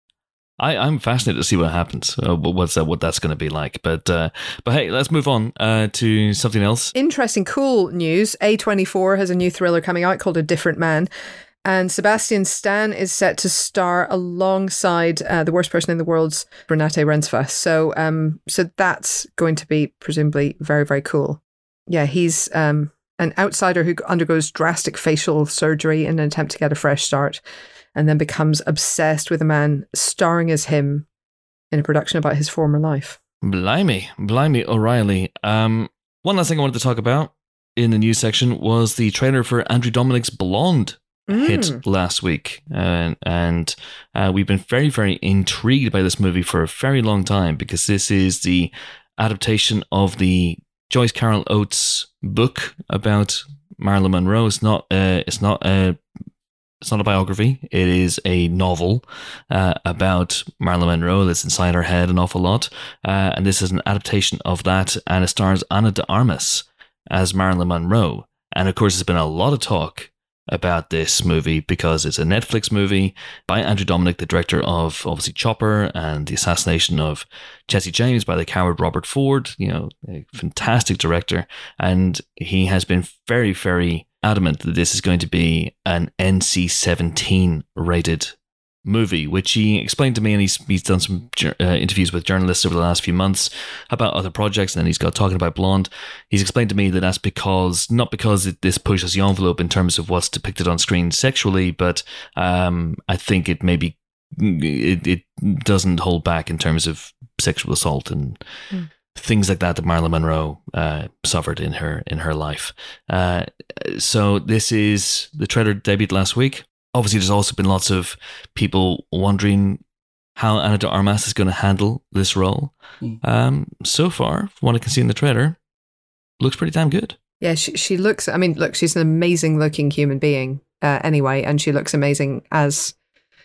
I, I'm fascinated to see what happens. Uh, what's that? What that's going to be like? But uh, but hey, let's move on uh, to something else. Interesting, cool news. A twenty-four has a new thriller coming out called A Different Man. And Sebastian Stan is set to star alongside uh, the worst person in the world's Renate Rensva. So, um, so that's going to be presumably very, very cool. Yeah, he's um, an outsider who undergoes drastic facial surgery in an attempt to get a fresh start, and then becomes obsessed with a man starring as him in a production about his former life. Blimey, blimey, O'Reilly. Um, one last thing I wanted to talk about in the news section was the trailer for Andrew Dominik's Blonde. Hit Mm. last week, and and uh, we've been very very intrigued by this movie for a very long time because this is the adaptation of the Joyce Carol Oates book about Marilyn Monroe. It's not uh, it's not a it's not a biography. It is a novel uh, about Marilyn Monroe that's inside her head an awful lot, uh, and this is an adaptation of that, and it stars Ana de Armas as Marilyn Monroe. And of course, there's been a lot of talk about this movie because it's a Netflix movie by Andrew Dominik, the director of obviously Chopper and the assassination of Jesse James by the coward Robert Ford, you know, a fantastic director. And he has been very, very adamant that this is going to be an N C seventeen rated movie, which he explained to me, and he's he's done some uh, interviews with journalists over the last few months about other projects, and then he's got talking about Blonde. He's explained to me that that's because, not because it, this pushes the envelope in terms of what's depicted on screen sexually, but um, I think it maybe it, it doesn't hold back in terms of sexual assault and mm. things like that that Marilyn Monroe uh, suffered in her in her life. Uh, so this is the trailer debuted last week. Obviously, there's also been lots of people wondering how Ana de Armas is going to handle this role. Mm. Um, so far, from what I can see in the trailer, looks pretty damn good. Yeah, she she looks. I mean, look, she's an amazing looking human being. Uh, anyway, and she looks amazing as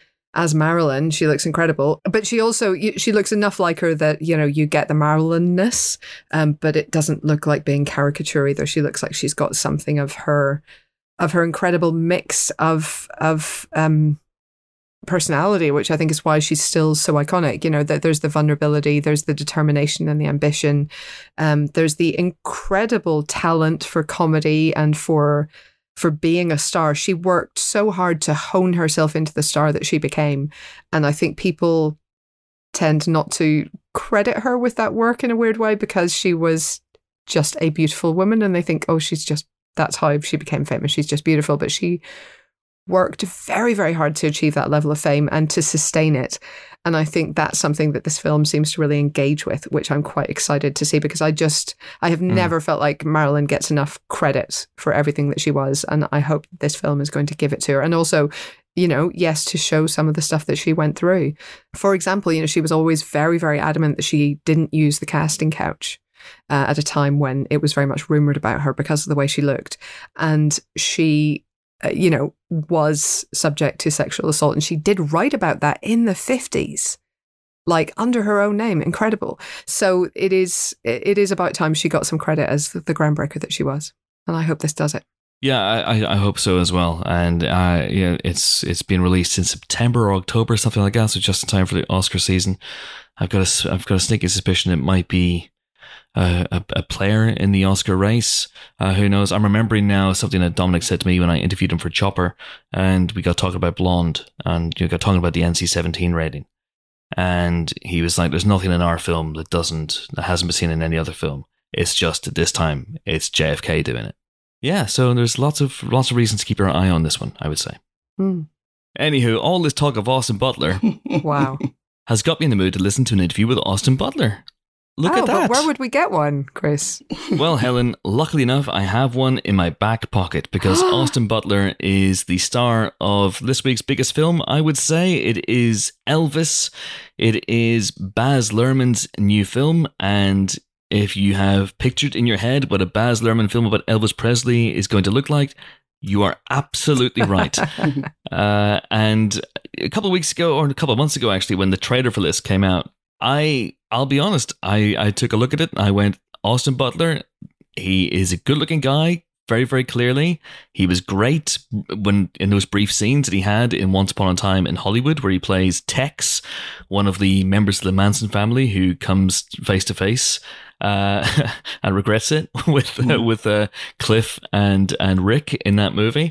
as Marilyn. She looks incredible, but she also she looks enough like her that you know you get the Marilyn-ness, um, but it doesn't look like being caricature either. She looks like she's got something of her. of her incredible mix of of um, personality, which I think is why she's still so iconic. You know, that there's the vulnerability, there's the determination and the ambition, um, there's the incredible talent for comedy and for for being a star. She worked so hard to hone herself into the star that she became, and I think people tend not to credit her with that work in a weird way because she was just a beautiful woman, and they think, oh, she's just that's how she became famous. She's just beautiful. But she worked very, very hard to achieve that level of fame and to sustain it. And I think that's something that this film seems to really engage with, which I'm quite excited to see because I just, I have mm. never felt like Marilyn gets enough credit for everything that she was. And I hope this film is going to give it to her. And also, you know, yes, to show some of the stuff that she went through. For example, you know, she was always very, very adamant that she didn't use the casting couch. Uh, at a time when it was very much rumoured about her because of the way she looked. And she, uh, you know, was subject to sexual assault. And she did write about that in the fifties, like under her own name. Incredible. So it is it is about time she got some credit as the groundbreaker that she was. And I hope this does it. Yeah, I, I hope so as well. And uh, yeah, it's it's been released in September or October, something like that. So just in time for the Oscar season. I've got a, I've got a sneaky suspicion it might be Uh, a, a player in the Oscar race. Uh, who knows? I'm remembering now something that Dominik said to me when I interviewed him for Chopper, and we got talking about Blonde, and you know, got talking about the N C seventeen rating, and he was like, "There's nothing in our film that doesn't that hasn't been seen in any other film. It's just at this time, it's J F K doing it." Yeah, so there's lots of lots of reasons to keep your eye on this one, I would say. Mm. Anywho, all this talk of Austin Butler Wow. has got me in the mood to listen to an interview with Austin Butler. Look oh, at that. But where would we get one, Chris? Well, Helen, luckily enough, I have one in my back pocket because Austin Butler is the star of this week's biggest film, I would say. It is Elvis. It is Baz Luhrmann's new film, and if you have pictured in your head what a Baz Luhrmann film about Elvis Presley is going to look like, you are absolutely right. uh, and a couple of weeks ago, or a couple of months ago, actually, when the trailer for this came out, I, I'll be honest, I, I took a look at it and I went, Austin Butler, he is a good-looking guy, very, very clearly. He was great when in those brief scenes that he had in Once Upon a Time in Hollywood, where he plays Tex, one of the members of the Manson family who comes face-to-face uh, and regrets it with uh, with uh, Cliff and, and Rick in that movie.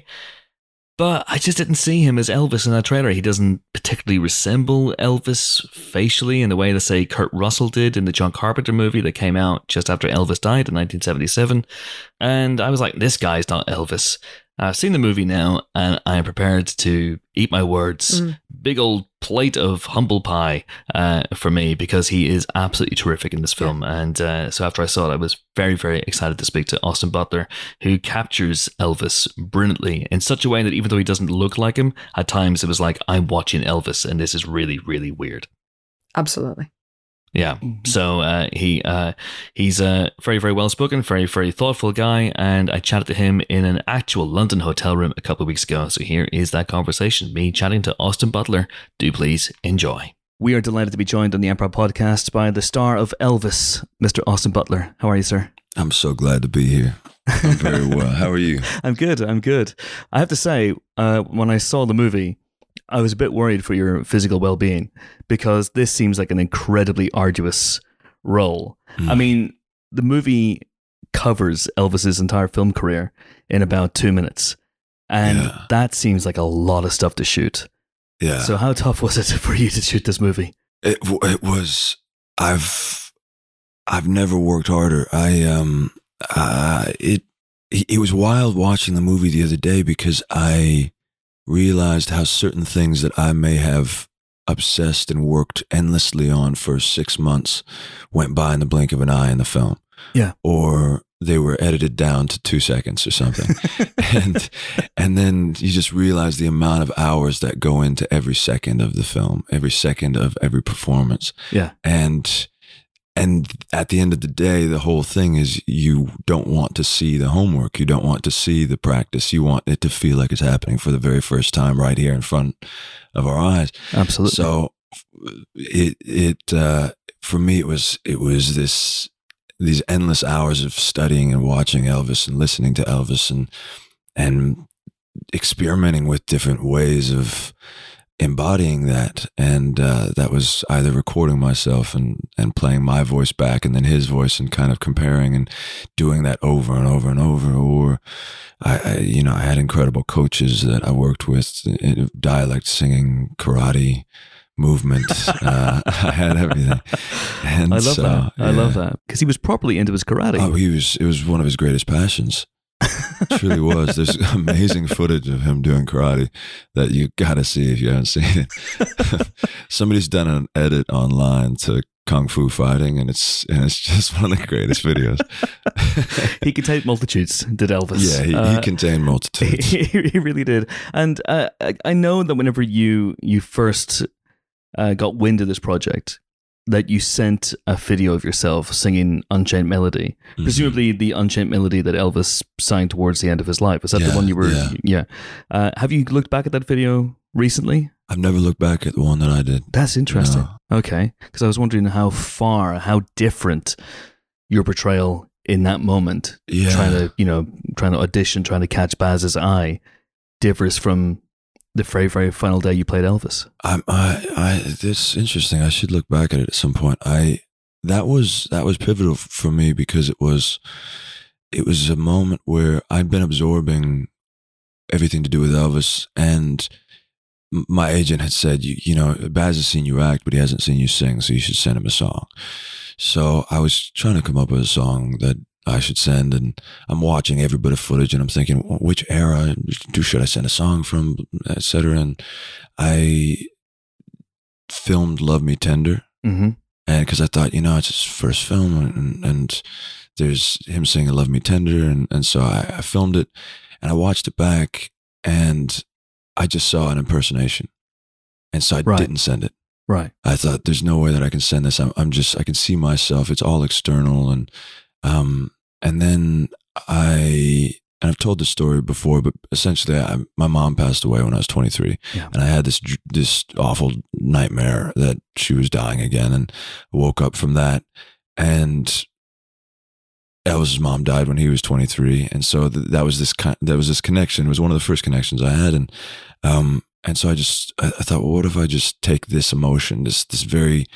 But I just didn't see him as Elvis in that trailer. He doesn't particularly resemble Elvis facially in the way that, say, Kurt Russell did in the John Carpenter movie that came out just after Elvis died in nineteen seventy-seven. And I was like, this guy's not Elvis. I've seen the movie now, and I am prepared to eat my words. Mm. Big old plate of humble pie uh, for me, because he is absolutely terrific in this film. Yeah. And uh, so after I saw it, I was very, very excited to speak to Austin Butler, who captures Elvis brilliantly in such a way that even though he doesn't look like him, at times it was like, I'm watching Elvis, and this is really, really weird. Absolutely. Yeah, so uh, he uh, he's a very, very well-spoken, very, very thoughtful guy, and I chatted to him in an actual London hotel room a couple of weeks ago. So here is that conversation, me chatting to Austin Butler. Do please enjoy. We are delighted to be joined on the Empire Podcast by the star of Elvis, Mister Austin Butler. How are you, sir? I'm so glad to be here. I'm very well. How are you? I'm good, I'm good. I have to say, uh, when I saw the movie, I was a bit worried for your physical well-being, because this seems like an incredibly arduous role. Mm. I mean, the movie covers Elvis's entire film career in about two minutes, and yeah. that seems like a lot of stuff to shoot. Yeah. So how tough was it for you to shoot this movie? It it was. I've I've never worked harder. I um uh it it was wild watching the movie the other day, because I realized how certain things that I may have obsessed and worked endlessly on for six months went by in the blink of an eye in the film. Yeah. Or they were edited down to two seconds or something. and and then you just realize the amount of hours that go into every second of the film, every second of every performance. Yeah. And And at the end of the day, the whole thing is you don't want to see the homework. You don't want to see the practice. You want it to feel like it's happening for the very first time right here in front of our eyes. Absolutely. So it, it, uh, for me, it was, it was this, these endless hours of studying and watching Elvis and listening to Elvis and, and experimenting with different ways of embodying that. And uh, that was either recording myself and, and playing my voice back and then his voice and kind of comparing and doing that over and over and over. Or I, I you know, I had incredible coaches that I worked with, in dialect singing, karate, movement. uh, I had everything. And I love so, that. yeah. I love that. Because he was properly into his karate. Oh, he was, it was one of his greatest passions. It truly was. There's amazing footage of him doing karate that you gotta see if you haven't seen it. Somebody's done an edit online to Kung Fu fighting, and it's and it's just one of the greatest videos. He contained multitudes, did Elvis? Yeah, he, uh, he contained multitudes. He, he really did. And uh, I know that whenever you you first uh, got wind of this project, that you sent a video of yourself singing Unchained Melody, mm-hmm. presumably the Unchained Melody that Elvis sang towards the end of his life. Is that yeah, the one you were? Yeah. yeah. Uh, have you looked back at that video recently? I've never looked back at the one that I did. That's interesting. No. Okay. Because I was wondering how far, how different your portrayal in that moment, yeah. trying to, you know, trying to audition, trying to catch Baz's eye, differs from the very, very final day you played Elvis. I, I, I, it's interesting. I should look back at it at some point. I, that was, that was pivotal for me because it was, it was a moment where I'd been absorbing everything to do with Elvis, and my agent had said, you, you know, Baz has seen you act, but he hasn't seen you sing, so you should send him a song. So I was trying to come up with a song that I should send, and I'm watching every bit of footage, and I'm thinking, well, which era do should I send a song from, et cetera. And I filmed "Love Me Tender," Mm-hmm. and because I thought, you know, it's his first film, and, and there's him singing "Love Me Tender," and and so I, I filmed it, and I watched it back, and I just saw an impersonation, and so I Right. didn't send it. Right. I thought, there's no way that I can send this. I'm, I'm just, I can see myself. It's all external. And, um, and then I, and I've told this story before, but essentially I, my mom passed away when I was twenty-three, Yeah. and I had this, this awful nightmare that she was dying again. And I woke up from that, and Elvis's mom died when he was twenty-three. And so th- that was this kind, that was this connection. It was one of the first connections I had. And, um, And so I just, I, I thought, well, what if I just take this emotion, this, this very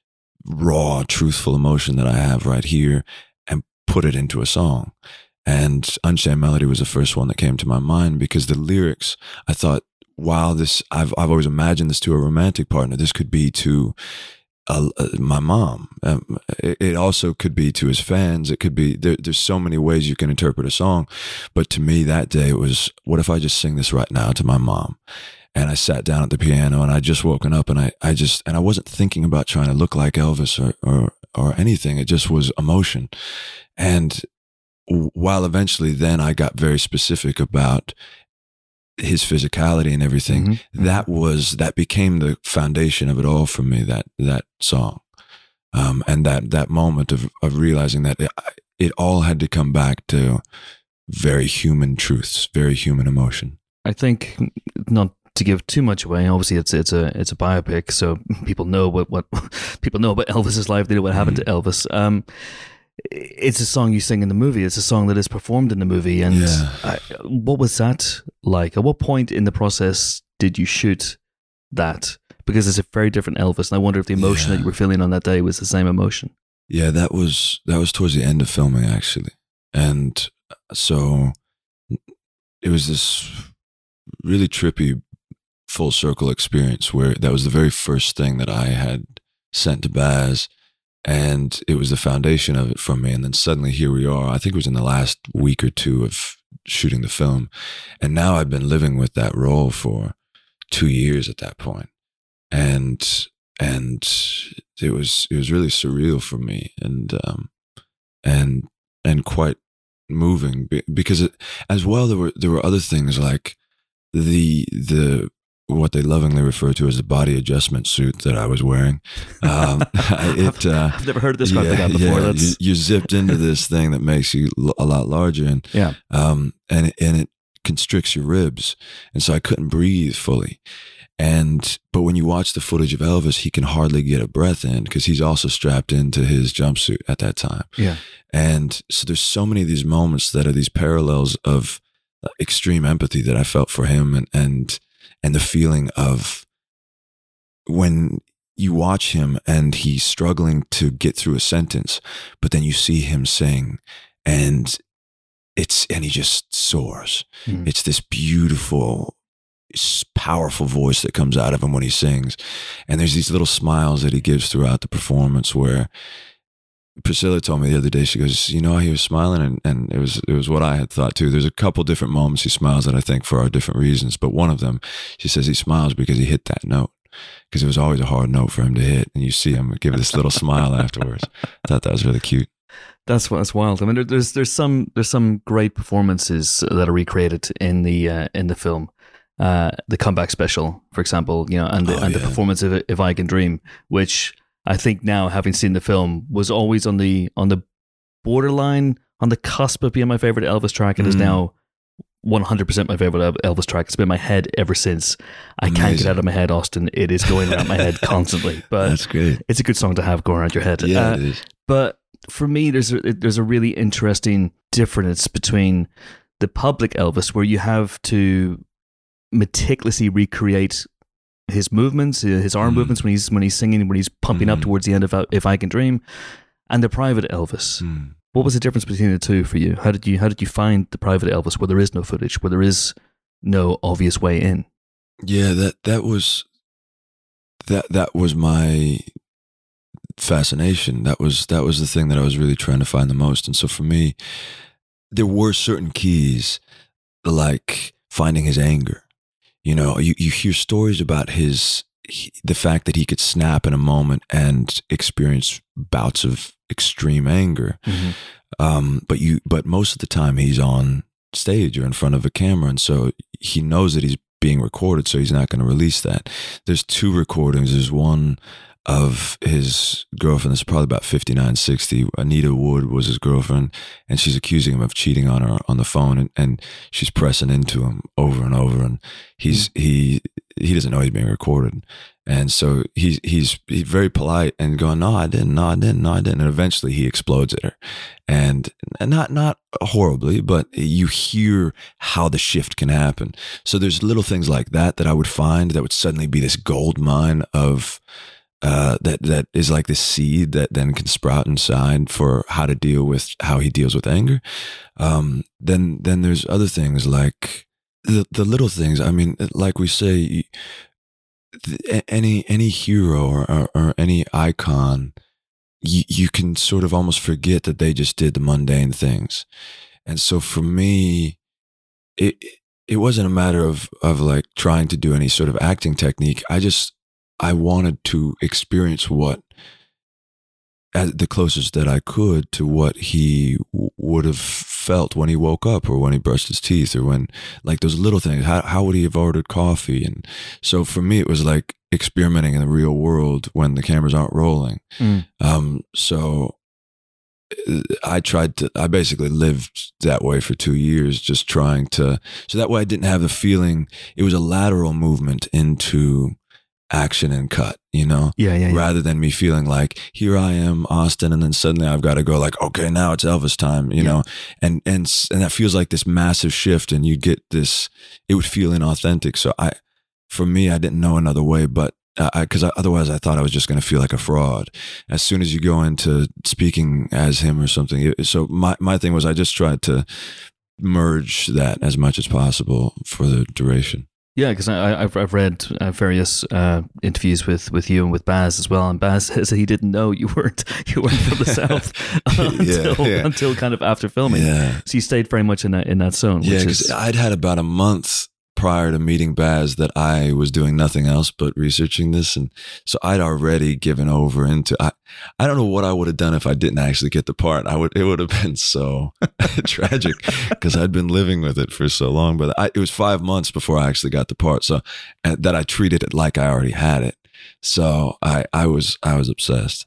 raw, truthful emotion that I have right here, and put it into a song? And Unchained Melody was the first one that came to my mind, because the lyrics, I thought, wow, this, I've, I've always imagined this to a romantic partner. This could be to uh, uh, my mom. Um, it, it also could be to his fans. It could be, there, there's so many ways you can interpret a song. But to me that day, it was, what if I just sing this right now to my mom? And I sat down at the piano, and I just woken up, and I, I just, and I wasn't thinking about trying to look like Elvis or, or, or anything. It just was emotion. And while eventually then I got very specific about his physicality and everything, Mm-hmm. that was, that became the foundation of it all for me, that, that song. Um, and that, that moment of, of realizing that it, it all had to come back to very human truths, very human emotion. I think, not to give too much away, obviously it's it's a it's a biopic, so people know what, what people know about Elvis's life. They know what happened to Elvis. Um, it's a song you sing in the movie. It's a song that is performed in the movie. And Yeah. I, what was that like? At what point in the process did you shoot that? Because it's a very different Elvis, and I wonder if the emotion Yeah. that you were feeling on that day was the same emotion. Yeah, that was that was towards the end of filming, actually. And so it was this really trippy full circle experience where that was the very first thing that I had sent to Baz, and it was the foundation of it for me. And then suddenly here we are. I think it was in the last week or two of shooting the film, and now I've been living with that role for two years at that point. And and it was it was really surreal for me, and um and and quite moving, because it, as well there were there were other things like the the what they lovingly refer to as the body adjustment suit that I was wearing. Um, it uh, I've never heard it described yeah, like that before. yeah, That's you, you're zipped into this thing that makes you l- a lot larger, and yeah. um and and it constricts your ribs, and so I couldn't breathe fully. And but when you watch the footage of Elvis, he can hardly get a breath in because he's also strapped into his jumpsuit at that time. Yeah. And so there's so many of these moments that are these parallels of extreme empathy that I felt for him, and and and the feeling of when you watch him and he's struggling to get through a sentence, but then you see him sing, and it's and he just soars. Mm. It's this beautiful, powerful voice that comes out of him when he sings. And there's these little smiles that he gives throughout the performance where Priscilla told me the other day, she goes, you know, he was smiling, and, and it was it was what I had thought too. There's a couple different moments he smiles that I think for our different reasons, but one of them, she says he smiles because he hit that note, because it was always a hard note for him to hit, and you see him give this little smile afterwards. I thought that was really cute. That's that's wild. I mean, there, there's there's some there's some great performances that are recreated in the uh, in the film. Uh, the comeback special, for example, you know, and the, Oh, and the yeah. performance of If I Can Dream, which I think now, having seen the film, was always on the on the borderline, on the cusp of being my favorite Elvis track, and is Mm. now one hundred percent my favorite El- Elvis track. It's been in my head ever since. I can't get Amazing. out of my head, Austin. It is going around my head constantly, but That's great. it's a good song to have going around your head. Yeah, Uh, it is. but for me, there's a, there's a really interesting difference between the public Elvis, where you have to meticulously recreate his movements, uh, his arm Mm. movements when he's when he's singing, when he's pumping up Mm. towards the end of uh, If I Can Dream, and the private Elvis. Mm. What was the difference between the two for you? How did you how did you find the private Elvis, where there is no footage, where there is no obvious way in? Yeah, that that was that that was my fascination. That was that was the thing that I was really trying to find the most. And so for me, there were certain keys, like finding his anger. You know, you, you hear stories about his he, the fact that he could snap in a moment and experience bouts of extreme anger. Mm-hmm. Um, but you but most of the time he's on stage or in front of a camera, and so he knows that he's being recorded, so he's not going to release that. There's two recordings. There's one of his girlfriend. It's probably about fifty-nine, sixty. Anita Wood was his girlfriend, and she's accusing him of cheating on her on the phone, and, and she's pressing into him over and over, and he's mm. he he doesn't know he's being recorded. And so he's he's he's very polite and going, no, I didn't, no, I didn't, no, I didn't. And eventually he explodes at her, and, and not not horribly, but you hear how the shift can happen. So there's little things like that that I would find that would suddenly be this gold mine of uh, that that is like this seed that then can sprout inside for how to deal with how he deals with anger. Um, then then there's other things like the the little things. I mean, like we say. Any any hero or, or, or any icon, you, you can sort of almost forget that they just did the mundane things. And so for me, it it wasn't a matter of, of like trying to do any sort of acting technique. I just, I wanted to experience what, as the closest that I could to what he w- would have felt when he woke up or when he brushed his teeth or when, like those little things, how how would he have ordered coffee? And so for me, it was like experimenting in the real world when the cameras aren't rolling. Mm. Um, so I tried to, I basically lived that way for two years, just trying to, so that way I didn't have the feeling, it was a lateral movement into action and cut, you know, yeah, yeah, yeah. rather than me feeling like here I am, Austin, and then suddenly I've got to go like, okay, now it's Elvis time, you yeah. know, and and and that feels like this massive shift, and you get this, it would feel inauthentic. So I, for me, I didn't know another way, but because uh, otherwise I thought I was just going to feel like a fraud. As soon as you go into speaking as him or something, it, so my my thing was I just tried to merge that as much as possible for the duration. Yeah, because I've I've read uh, various uh, interviews with, with you and with Baz as well, and Baz says that he didn't know you weren't you weren't from the South until yeah, yeah. until kind of after filming. Yeah. So you stayed very much in that in that zone. Yeah, because is... I'd had about a month prior to meeting Baz that I was doing nothing else but researching this, and so I'd already given over into. I, I don't know what I would have done if I didn't actually get the part. I would. It would have been so tragic because I'd been living with it for so long. But I, it was five months before I actually got the part, so uh, that I treated it like I already had it. So I, I was, I was obsessed.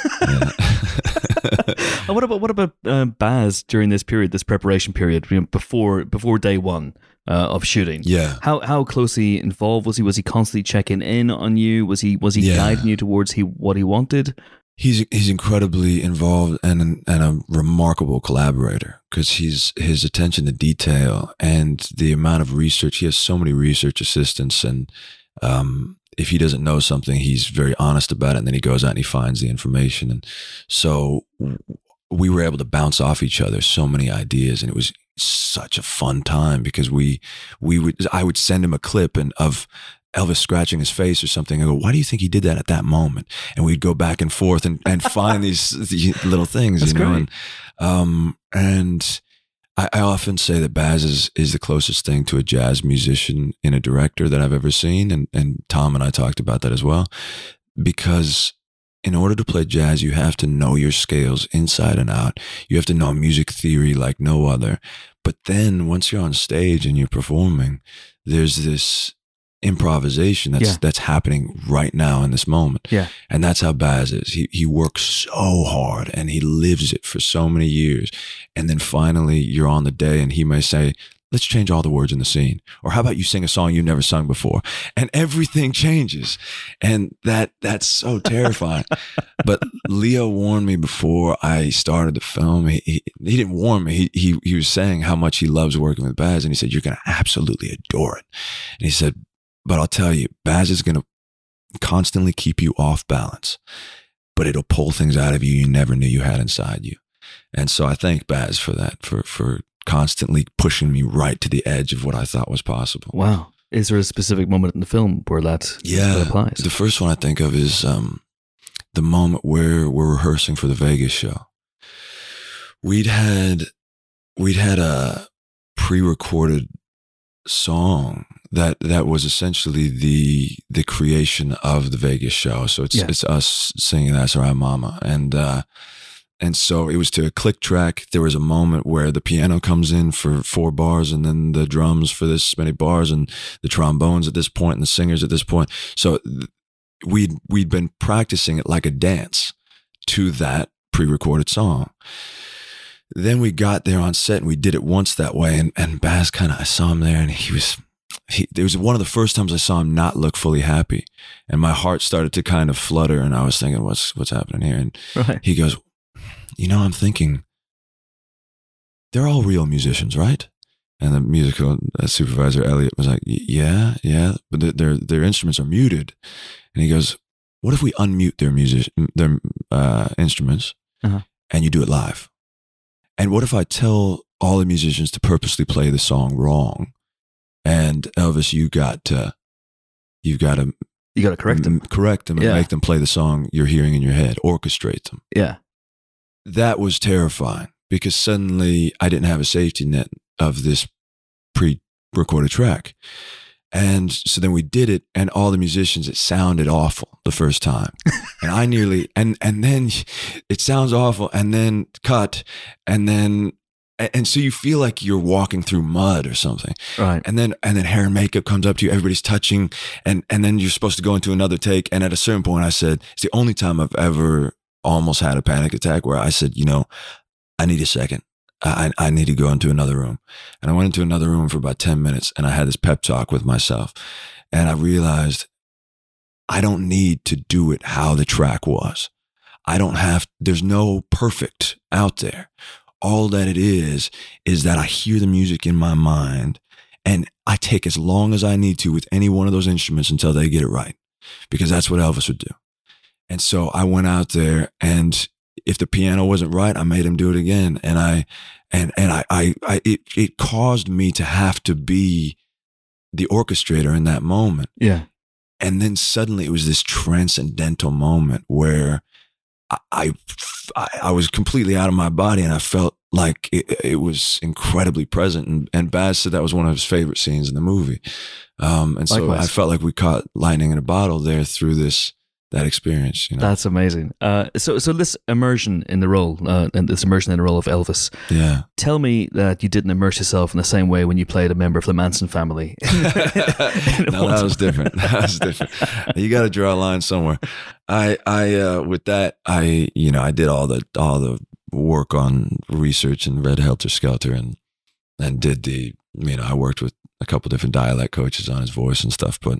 what about what about uh, Baz during this period, this preparation period, you know, before before day one? Uh, of shooting, yeah. How how closely involved was he? Was he constantly checking in on you? Was he was he yeah. guiding you towards he what he wanted? He's he's incredibly involved and and a remarkable collaborator because he's his attention to detail and the amount of research. He has so many research assistants, and um, if he doesn't know something, he's very honest about it. And then he goes out and he finds the information, and so we were able to bounce off each other so many ideas, and it was such a fun time because we we would I would send him a clip and of Elvis scratching his face or something. I go, why do you think he did that at that moment? And we'd go back and forth and, and find these, these little things, That's you know. Great. And um and I, I often say that Baz is is the closest thing to a jazz musician in a director that I've ever seen, and and Tom and I talked about that as well, because in order to play jazz, you have to know your scales inside and out. You have to know music theory like no other. But then once you're on stage and you're performing, there's this improvisation that's yeah. that's happening right now in this moment. Yeah. And that's how Baz is. He he works so hard and he lives it for so many years. And then finally you're on the day and he may say, let's change all the words in the scene. Or how about you sing a song you've never sung before? And everything changes. And that that's so terrifying. But Leo warned me before I started the film. He, he, he didn't warn me. He, he, he was saying how much he loves working with Baz. And he said, you're going to absolutely adore it. And he said, but I'll tell you, Baz is going to constantly keep you off balance, but it'll pull things out of you you never knew you had inside you. And so I thank Baz for that, for, for, constantly pushing me right to the edge of what I thought was possible. Wow. Is there a specific moment in the film where that, yeah, that applies? The first one I think of is um, the moment where we're rehearsing for the Vegas show. We'd had we'd had a pre-recorded song that that was essentially the the creation of the Vegas show. So it's Yeah. it's us singing "That's Right, Mama," and uh, and so it was to a click track. There was a moment where the piano comes in for four bars, and then the drums for this many bars, and the trombones at this point, and the singers at this point. So th- we'd we'd been practicing it like a dance to that pre-recorded song. Then we got there on set and we did it once that way. And, and Baz kind of, I saw him there and he was, he, it was one of the first times I saw him not look fully happy. And my heart started to kind of flutter and I was thinking, what's, what's happening here? And Right. he goes, you know, I'm thinking, they're all real musicians, right? And the musical supervisor, Elliot, was like, yeah, yeah, but their, their, their instruments are muted. And he goes, what if we unmute their music, their uh, instruments Uh-huh. and you do it live? And what if I tell all the musicians to purposely play the song wrong? And Elvis, you got to, you've got to You got to correct them. correct them and Yeah. make them play the song you're hearing in your head, orchestrate them. Yeah. That was terrifying because suddenly I didn't have a safety net of this pre-recorded track. And so then we did it and all the musicians, it sounded awful the first time. And I nearly, and, and then it sounds awful and then cut and then, and so you feel like you're walking through mud or something. Right. And then, and then hair and makeup comes up to you, everybody's touching and, and then you're supposed to go into another take. And at a certain point I said, it's the only time I've ever almost had a panic attack where I said, you know, I need a second. I, I need to go into another room. And I went into another room for about ten minutes and I had this pep talk with myself. And I realized I don't need to do it how the track was. I don't have, there's no perfect out there. All that it is, is that I hear the music in my mind and I take as long as I need to with any one of those instruments until they get it right. Because that's what Elvis would do. And so I went out there and if the piano wasn't right, I made him do it again. And I, and, and I, I, I it, it caused me to have to be the orchestrator in that moment. Yeah. And then suddenly it was this transcendental moment where I, I, I was completely out of my body and I felt like it, it was incredibly present. And, and Baz said that was one of his favorite scenes in the movie. Um, and so Likewise. I felt like we caught lightning in a bottle there through this, that experience, you know? That's amazing. Uh, so, so this immersion in the role, uh, and this immersion in the role of Elvis. Yeah. Tell me that you didn't immerse yourself in the same way when you played a member of the Manson family. No, that was different. That was different. You got to draw a line somewhere. I, I, uh, with that, I, you know, I did all the, all the work on research and read Helter Skelter and, and did the, you know, I worked with a couple different dialect coaches on his voice and stuff, but,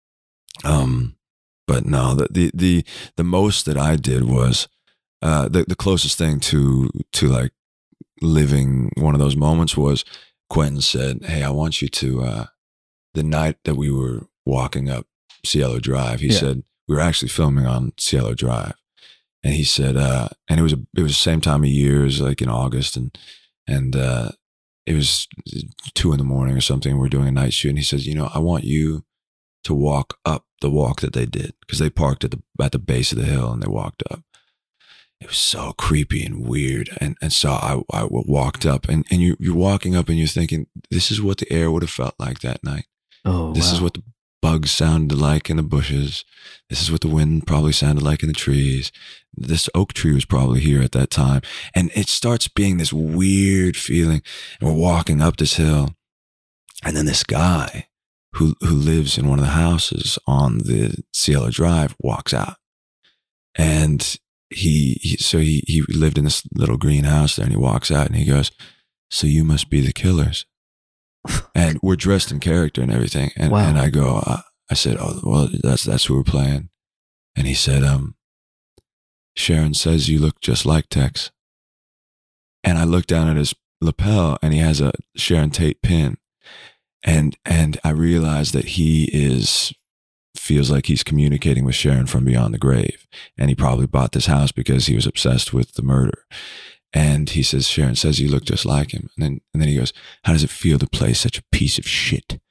um, But no, the, the the the most that I did was uh, the the closest thing to to like living one of those moments was Quentin said, "Hey, I want you to." Uh, the night that we were walking up Cielo Drive, he Yeah. said we were actually filming on Cielo Drive, and he said, uh, and it was a it was the same time of year, it was like in August, and and uh, it was two in the morning or something. We're doing a night shoot, and he says, "You know, I want you to walk up the walk that they did because they parked at the at the base of the hill and they walked up. It was so creepy and weird, and and so I I walked up, and and you you're walking up and you're thinking, this is what the air would have felt like that night. Oh, This wow. is what the bugs sounded like in the bushes. This is what the wind probably sounded like in the trees. This oak tree was probably here at that time, and it starts being this weird feeling. And we're walking up this hill, and then this guy who who lives in one of the houses on the Cielo Drive walks out, and he, he so he he lived in this little green house there, and he walks out and he goes, "So you must be the killers." And we're dressed in character and everything, and Wow. and I go, uh, I said, "Oh, well, that's that's who we're playing," and he said, "Um, Sharon says you look just like Tex," and I looked down at his lapel, and he has a Sharon Tate pin. And and I realized that he is feels like he's communicating with Sharon from beyond the grave. And he probably bought this house because he was obsessed with the murder. And he says, Sharon says you look just like him. And then and then he goes, how does it feel to play such a piece of shit?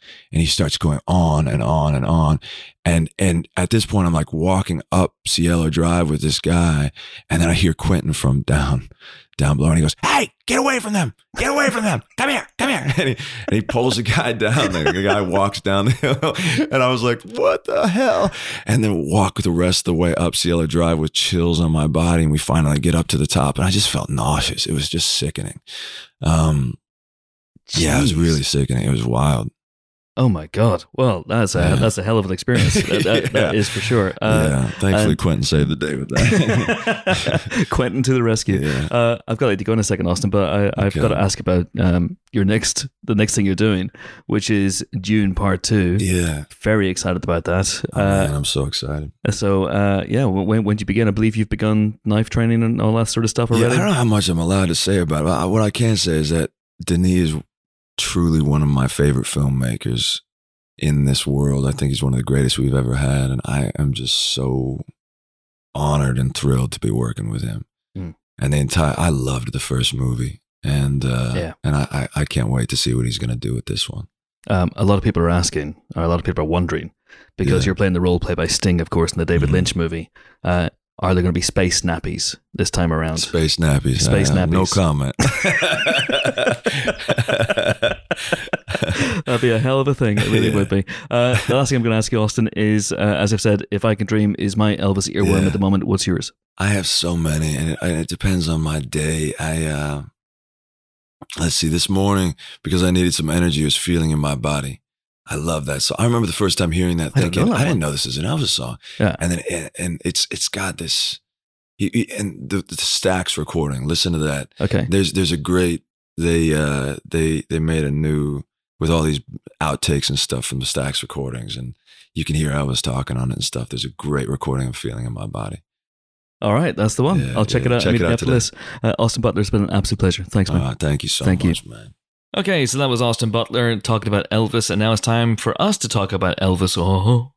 And he starts going on and on and on. And and at this point, I'm like walking up Cielo Drive with this guy. And then I hear Quentin from down down below. And he goes, "Hey, get away from them. Get away from them. Come here. Come here." And he, and he pulls the guy down. The, the guy walks down the hill. And I was like, what the hell? And then walk the rest of the way up Cielo Drive with chills on my body. And we finally get up to the top. And I just felt nauseous. It was just sickening. Um, yeah, it was really sickening. It was wild. Oh my God! Well, that's a Yeah. that's a hell of an experience. That, that, Yeah. that is for sure. Uh, yeah, thankfully and- Quentin saved the day with that. Quentin to the rescue. Yeah. Uh, I've got to let you go in a second, Austin, but I, I've Okay. got to ask about um, your next, the next thing you're doing, which is Dune Part Two. Yeah. Very excited about that. Oh, man, Uh, I'm so excited. so, uh, yeah, when when did you begin? I believe you've begun knife training and all that sort of stuff Yeah, already. I don't know how much I'm allowed to say about it. But what I can say is that Denis is truly one of my favorite filmmakers in this world. I think he's one of the greatest we've ever had. And I am just so honored and thrilled to be working with him. Mm. And the entire, I loved the first movie. And, uh, Yeah. and I, I, I can't wait to see what he's going to do with this one. Um, a lot of people are asking, or a lot of people are wondering, because Yeah. you're playing the role played by Sting, of course, in the David Mhm. Lynch movie. Uh, are there going to be space nappies this time around? Space nappies. Space I have No nappies. comment. That'd be a hell of a thing. It really Yeah. would be. Uh, the last thing I'm going to ask you, Austin, is, uh, as I've said, If I Can Dream is my Elvis earworm Yeah. at the moment. What's yours? I have so many, and it, and it depends on my day. I uh, let's see. This morning, because I needed some energy, I was feeling in my body. I love that song. I remember the first time hearing that, I don't thinking, know that I didn't one. know this is an Elvis song. Yeah. And then, and, and it's it's got this, he, he- and the, the Stax recording. Listen to that. Okay. There's there's a great they uh they they made a new with all these outtakes and stuff from the Stax recordings, and you can hear Elvis talking on it and stuff. There's a great recording of "Feeling in My Body." All right. That's the one. Yeah, I'll check yeah, it out check it immediately out after today. this. Uh, Austin Butler, it's been an absolute pleasure. Thanks, man. Uh, thank you so Thank you. much, man. Okay, so that was Austin Butler talking about Elvis, and now it's time for us to talk about Elvis. Oh,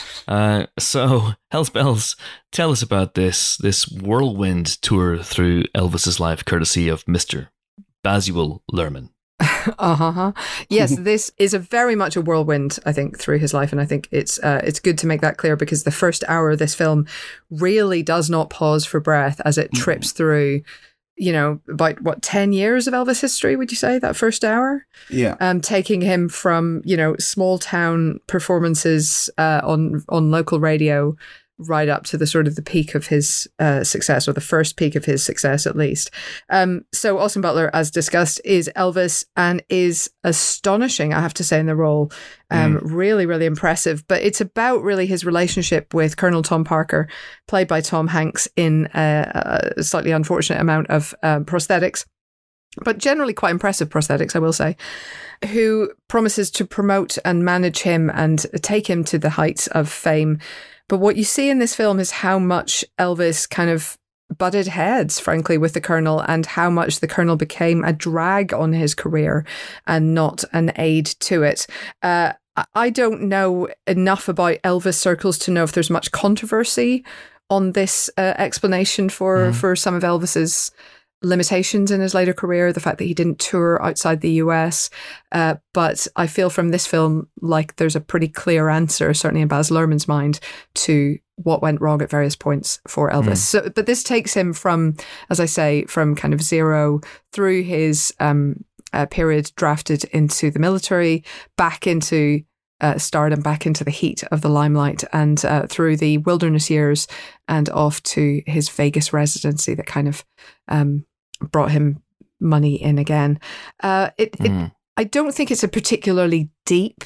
uh, so Hells Bells, tell us about this this whirlwind tour through Elvis's life, courtesy of Mister Basiel Lerman. Uh-huh. Yes, this is a very much a whirlwind, I think, through his life, and I think it's uh, it's good to make that clear, because the first hour of this film really does not pause for breath as it trips through, you know, about what ten years of Elvis history, would you say, that first hour? Yeah. Um, taking him from, you know, small town performances uh, on on local radio right up to the sort of the peak of his uh, success, or the first peak of his success, at least. Um, so Austin Butler, as discussed, is Elvis and is astonishing, I have to say, in the role. Um, Mm. Really, really impressive. But it's about really his relationship with Colonel Tom Parker, played by Tom Hanks, in a, a slightly unfortunate amount of um, prosthetics, but generally quite impressive prosthetics, I will say, who promises to promote and manage him and take him to the heights of fame. But what you see in this film is how much Elvis kind of butted heads, frankly, with the Colonel, and how much the Colonel became a drag on his career and not an aid to it. Uh, I- I don't know enough about Elvis circles to know if there's much controversy on this uh, explanation for, Mhm. for some of Elvis's limitations in his later career, the fact that he didn't tour outside the U S. Uh, but I feel from this film like there's a pretty clear answer, certainly in Baz Luhrmann's mind, to what went wrong at various points for Elvis. Mm. So, but this takes him from, as I say, from kind of zero through his um, uh, period drafted into the military, back into Uh, stardom, back into the heat of the limelight, and uh, through the wilderness years and off to his Vegas residency that kind of um, brought him money in again. Uh, it, it, Mm. I don't think it's a particularly deep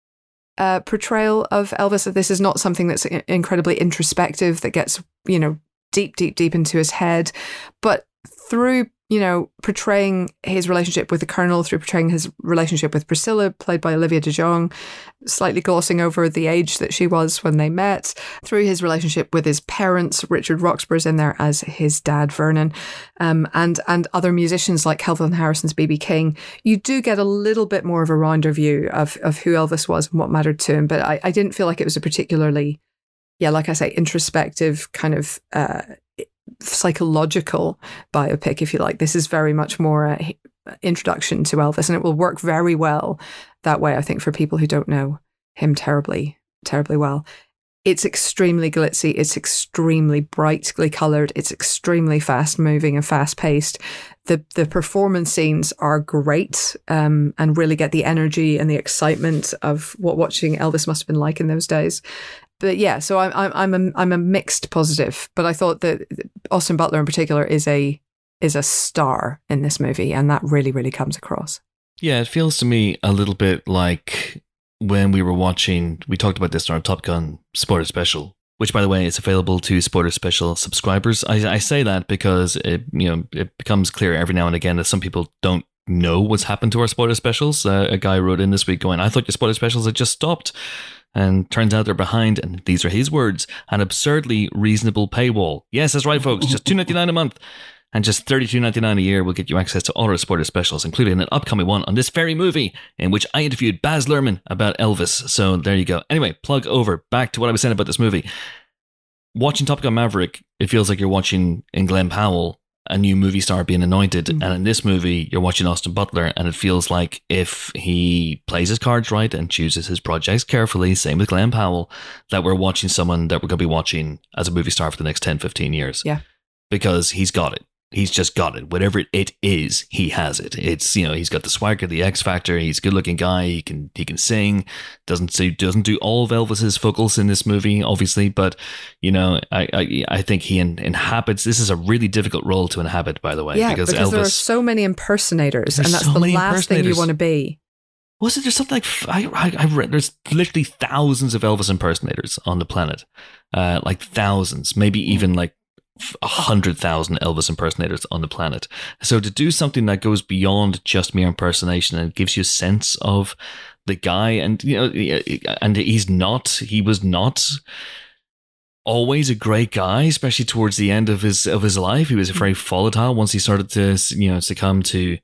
uh, portrayal of Elvis. This is not something that's i- incredibly introspective, that gets, you know, deep, deep, deep into his head. But through, you know, portraying his relationship with the Colonel, through portraying his relationship with Priscilla, played by Olivia de Jong, slightly glossing over the age that she was when they met, through his relationship with his parents, Richard Roxburgh's in there as his dad, Vernon, um, and and other musicians like Kelvin Harrison's B B King, you do get a little bit more of a rounder view of, of who Elvis was and what mattered to him. But I, I didn't feel like it was a particularly, yeah, like I say, introspective kind of uh, psychological biopic, if you like. This is very much more a, introduction to Elvis, and it will work very well that way, I think, for people who don't know him terribly, terribly well. It's extremely glitzy. It's extremely brightly coloured. It's extremely fast moving and fast paced. The the performance scenes are great um, and really get the energy and the excitement of what watching Elvis must have been like in those days. But yeah, so I'm I'm I'm a, I'm a mixed positive. But I thought that Austin Butler in particular is a is a star in this movie, and that really really comes across. Yeah, it feels to me a little bit like when we were watching, we talked about this in our Top Gun Spoiler Special, which, by the way, is available to Spoiler Special subscribers. I, I say that because it, you know, it becomes clear every now and again that some people don't know what's happened to our Spoiler Specials. Uh, a guy wrote in this week going, I thought your Spoiler Specials had just stopped. And turns out they're behind, and these are his words, an absurdly reasonable paywall. Yes, that's right, folks. Just two dollars and ninety-nine cents a month. And just thirty-two dollars and ninety-nine cents a year will get you access to all our Spoiler Specials, including an upcoming one on this very movie, in which I interviewed Baz Luhrmann about Elvis. So there you go. Anyway, plug over. Back to what I was saying about this movie. Watching Top Gun Maverick, it feels like you're watching in Glenn Powell a new movie star being anointed. Mm-hmm. And in this movie, you're watching Austin Butler, and it feels like if he plays his cards right and chooses his projects carefully, same with Glenn Powell, that we're watching someone that we're going to be watching as a movie star for the next ten, fifteen years. Yeah. Because he's got it. He's just got it. Whatever it is, he has it. It's, you know, he's got the swagger, the X factor. He's a good-looking guy. He can he can sing. Doesn't say doesn't do all of Elvis's vocals in this movie, obviously, but you know, I I, I think he in, inhabits. This is a really difficult role to inhabit, by the way, yeah, because, because Elvis. There are so many impersonators, and that's so the last thing you want to be. Was it? There's something like I, I I read. There's literally thousands of Elvis impersonators on the planet, uh, like thousands, maybe even like a hundred thousand Elvis impersonators on the planet. So to do something that goes beyond just mere impersonation and gives you a sense of the guy, and you know, and he's not, he was not always a great guy, especially towards the end of his of his life. He was very volatile once he started to, you know, succumb to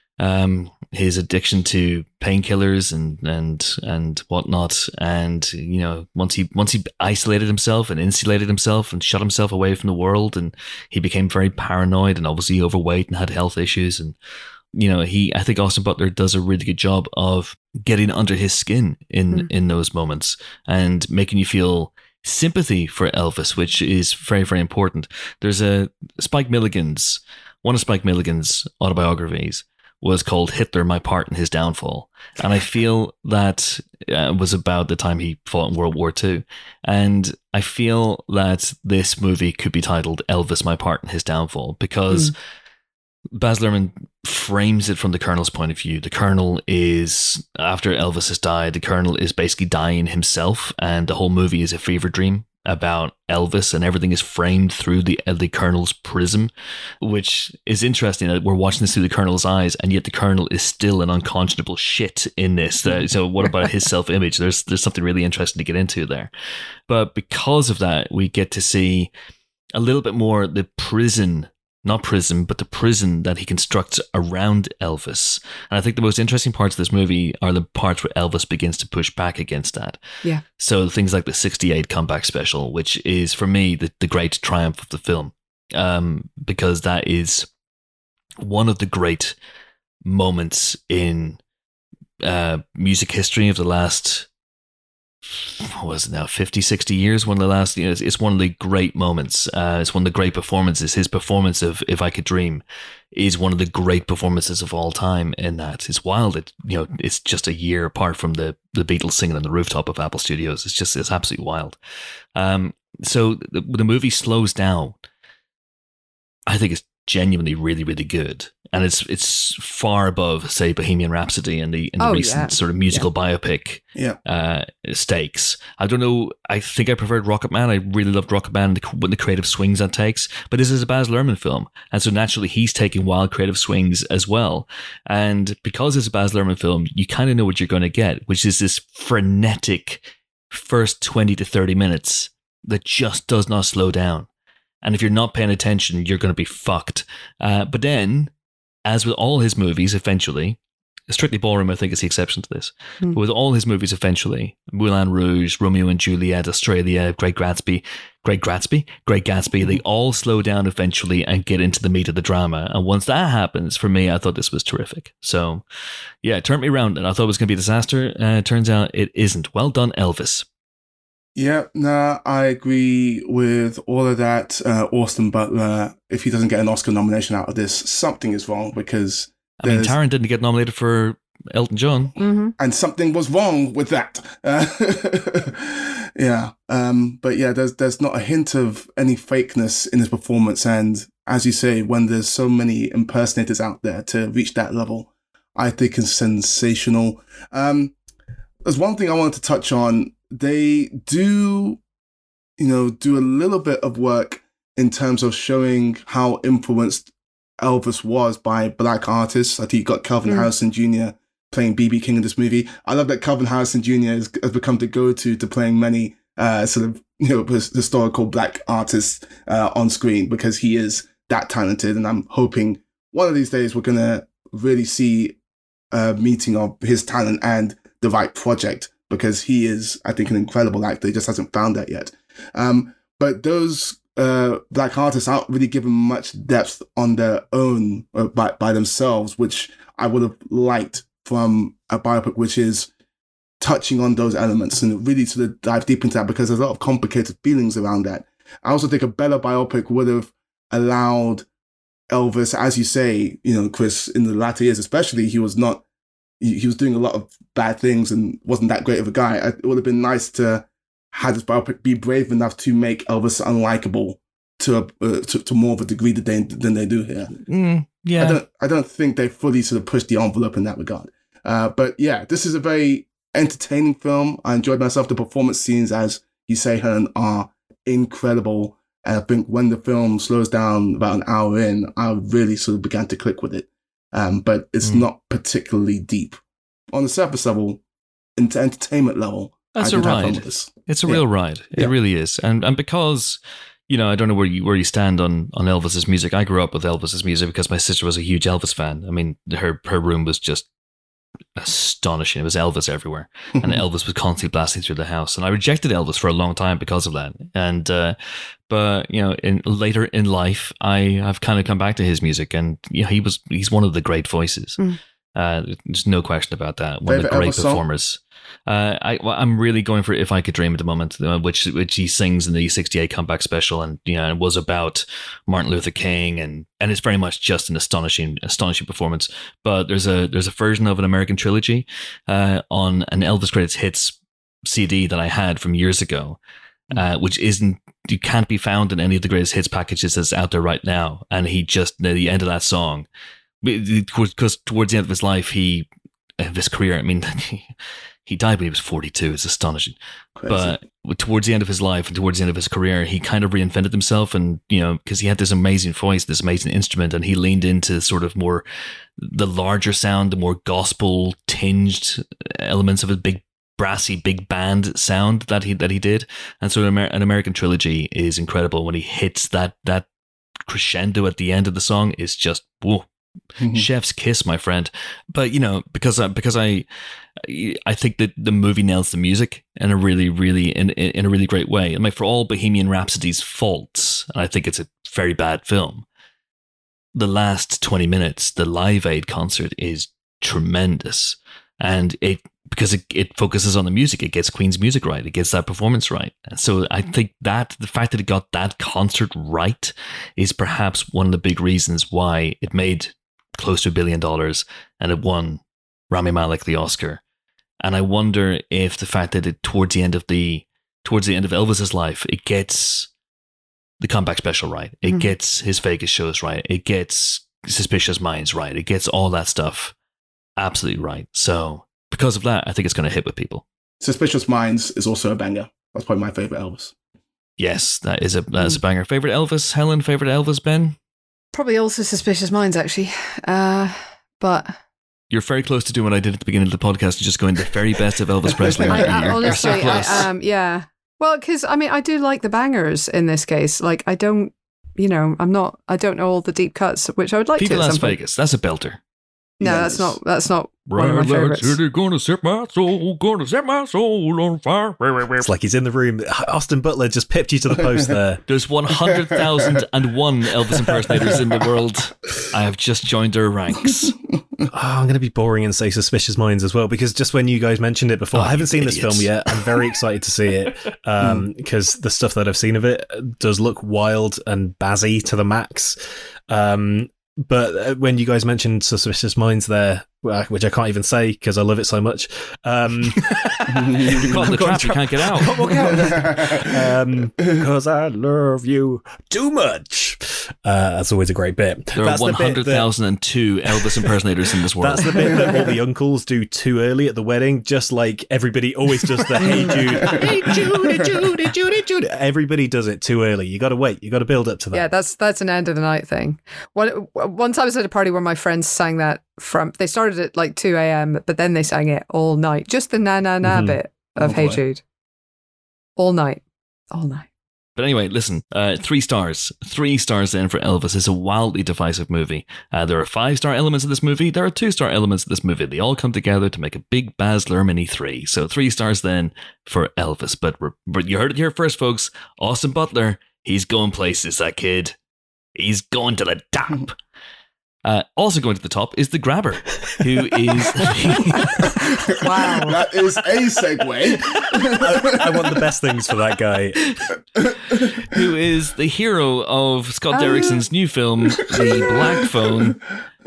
um his addiction to painkillers and and and whatnot, and you know, once he once he isolated himself and insulated himself and shut himself away from the world, and he became very paranoid and obviously overweight and had health issues. And you know, he I think Austin Butler does a really good job of getting under his skin in mm. in those moments and making you feel sympathy for Elvis, which is very very important. There's a Spike Milligan's one of Spike Milligan's autobiographies was called Hitler, My Part in His Downfall. And I feel that uh, was about the time he fought in World War Two. And I feel that this movie could be titled Elvis, My Part in His Downfall, because mm. Baz Luhrmann frames it from the Colonel's point of view. The Colonel is, after Elvis has died, the Colonel is basically dying himself, and the whole movie is a fever dream about Elvis, and everything is framed through the the Colonel's prism, which is interesting that we're watching this through the Colonel's eyes, and yet the Colonel is still an unconscionable shit in this. Uh, so what about his self-image? There's there's something really interesting to get into there. But because of that, we get to see a little bit more the prison, not prison, but the prison that he constructs around Elvis. And I think the most interesting parts of this movie are the parts where Elvis begins to push back against that. Yeah. So things like the sixty-eight comeback special, which is for me the, the great triumph of the film, um, because that is one of the great moments in uh, music history of the last, what was it now, fifty, sixty years, one of the last, you know, it's, it's one of the great moments. Uh, it's one of the great performances. His performance of If I Could Dream is one of the great performances of all time in that. It's wild. It, you know, it's just a year apart from the, the Beatles singing on the rooftop of Apple Studios. It's just, it's absolutely wild. Um, so the, the movie slows down. I think it's genuinely really, really good. And it's it's far above, say, Bohemian Rhapsody and the, and the oh, recent yeah. sort of musical yeah. biopic yeah. uh, stakes. I don't know. I think I preferred Rocket Man. I really loved Rocket Man, the, the creative swings that takes. But this is a Baz Luhrmann film. And so naturally, he's taking wild creative swings as well. And because it's a Baz Luhrmann film, you kind of know what you're going to get, which is this frenetic first twenty to thirty minutes that just does not slow down. And if you're not paying attention, you're going to be fucked. Uh, but then, as with all his movies, eventually, Strictly Ballroom, I think, is the exception to this. Mm. But with all his movies, eventually, Moulin Rouge, Romeo and Juliet, Australia, Great Gatsby, Great Gatsby, Great Gatsby, they all slow down eventually and get into the meat of the drama. And once that happens, for me, I thought this was terrific. So, yeah, it turned me around, and I thought it was going to be a disaster. Uh, turns out it isn't. Well done, Elvis. Yeah, nah, I agree with all of that. Uh, Austin Butler, if he doesn't get an Oscar nomination out of this, something is wrong because I mean, Taron didn't get nominated for Elton John. Mm-hmm. And something was wrong with that. Uh, yeah. Um, but yeah, there's there's not a hint of any fakeness in his performance. And as you say, when there's so many impersonators out there to reach that level, I think it's sensational. Um, there's one thing I wanted to touch on. They do, you know, do a little bit of work in terms of showing how influenced Elvis was by black artists. I think you got Calvin mm. Harrison Junior playing B B King in this movie. I love that Calvin Harrison Junior has, has become the go-to to playing many uh, sort of, you know, historical black artists uh, on screen because he is that talented. And I'm hoping one of these days we're going to really see a meeting of his talent and the right project because he is, I think, an incredible actor. He just hasn't found that yet. Um, but those uh, black artists aren't really given much depth on their own uh, by, by themselves, which I would have liked from a biopic, which is touching on those elements and really sort of dive deep into that because there's a lot of complicated feelings around that. I also think a better biopic would have allowed Elvis, as you say, you know, Chris, in the latter years especially, he was not, he, he was doing a lot of bad things and wasn't that great of a guy. It would have been nice to have this biopic be brave enough to make Elvis unlikable to a, uh, to, to more of a degree than they, than they do here. Mm, yeah. I don't, I don't think they fully sort of pushed the envelope in that regard. Uh, but yeah, this is a very entertaining film. I enjoyed myself. The performance scenes, as you say, Helen, are incredible. And I think when the film slows down about an hour in, I really sort of began to click with it. Um, but it's mm. not particularly deep. On the surface level, into entertainment level, that's I a did have fun ride. with this. It's a yeah. real ride. It yeah. really is. And and because, you know, I don't know where you where you stand on, on Elvis's music. I grew up with Elvis's music because my sister was a huge Elvis fan. I mean, her her room was just astonishing. It was Elvis everywhere, and Elvis was constantly blasting through the house. And I rejected Elvis for a long time because of that. And uh, but you know, in later in life, I have kind of come back to his music, and you know, he was he's one of the great voices. Mm. Uh, there's no question about that. One Favorite of the great Elvis performers. Song? Uh, I, well, I'm really going for If I Could Dream at the moment, uh, which which he sings in the sixty-eight comeback special, and you know, it was about Martin Luther King, and, and it's very much just an astonishing astonishing performance. But there's a there's a version of an American Trilogy uh, on an Elvis Greatest Hits C D that I had from years ago, uh, which isn't you can't be found in any of the Greatest Hits packages that's out there right now. And he just near the end of that song, because towards the end of his life, he of his career, I mean. He, He died when he was forty-two. It's astonishing. Crazy. But towards the end of his life and towards the end of his career, he kind of reinvented himself. And, you know, because he had this amazing voice, this amazing instrument, and he leaned into sort of more the larger sound, the more gospel tinged elements of a big brassy, big band sound that he that he did. And so an, Amer- an American Trilogy is incredible. When he hits that that crescendo at the end of the song is just, whoa. Mm-hmm. Chef's kiss, my friend. But you know, because I, because I, I think that the movie nails the music in a really, really in in a really great way. I mean, for all Bohemian Rhapsody's faults, and I think it's a very bad film. The last twenty minutes, the Live Aid concert is tremendous, and it because it, it focuses on the music, it gets Queen's music right, it gets that performance right. And so I think that the fact that it got that concert right is perhaps one of the big reasons why it made close to a billion dollars and it won Rami Malek the Oscar. And I wonder if the fact that it towards the end of the towards the end of Elvis's life, it gets the comeback special right, it mm-hmm. gets his Vegas shows right, it gets Suspicious Minds right, it gets all that stuff absolutely right. So because of that, I think it's going to hit with people. Suspicious Minds is also a banger. That's probably my favorite Elvis. Yes, that is a that is a banger. Favorite Elvis, Helen? Favorite Elvis, Ben? Probably also Suspicious Minds, actually. Uh, but you're very close to doing what I did at the beginning of the podcast and just going the very best of Elvis Presley. I, you're, I, you're honestly, so close. I, um, yeah. Well, because I mean, I do like the bangers in this case. Like, I don't, you know, I'm not, I don't know all the deep cuts, which I would like Viva to. Las Vegas. That's a belter. No, Yeah, that's it's- not. That's not one of my favorites. City, gonna set my soul, gonna set my soul on fire. It's like he's in the room. Austin Butler just pipped you to the post there. There's one hundred thousand one Elvis impersonators in the world. I have just joined their ranks. Oh, I'm going to be boring and say Suspicious Minds as well, because just when you guys mentioned it before, Oh, I haven't you seen this idiots. film yet. I'm very excited to see it because the stuff that I've seen of it does look wild and bazzy to the max. Um, but when you guys mentioned Suspicious Minds there, uh, which I can't even say because I love it so much. Um, You're caught in the trap, you can't get out. Because um, I love you too much. Uh, that's always a great bit. There That's are the bit one hundred thousand two Elvis impersonators in this world. That's the bit that all the uncles do too early at the wedding, just like everybody always does the hey Jude, hey Judy, Judy, Judy, Judy. Everybody does it too early. You got to wait. You got to build up to that. Yeah, that's that's an end of the night thing. One once I was at a party where my friends sang that from. They started at like two a.m. but then they sang it all night. Just the na na na Mhm. bit of Oh, Hey boy. Jude, all night, all night. But anyway, listen, uh, three stars. Three stars then for Elvis. It's a wildly divisive movie. Uh, there are five-star elements of this movie. There are two-star elements of this movie. They all come together to make a big Baz Luhrmann three. So three stars then for Elvis. But, we're, but you heard it here first, folks. Austin Butler, he's going places, that kid. He's going to the top. Uh, also going to the top is The Grabber, who is... Wow. That is a segue. I, I want the best things for that guy. who is the hero of Scott Derrickson's new film, The Black Phone,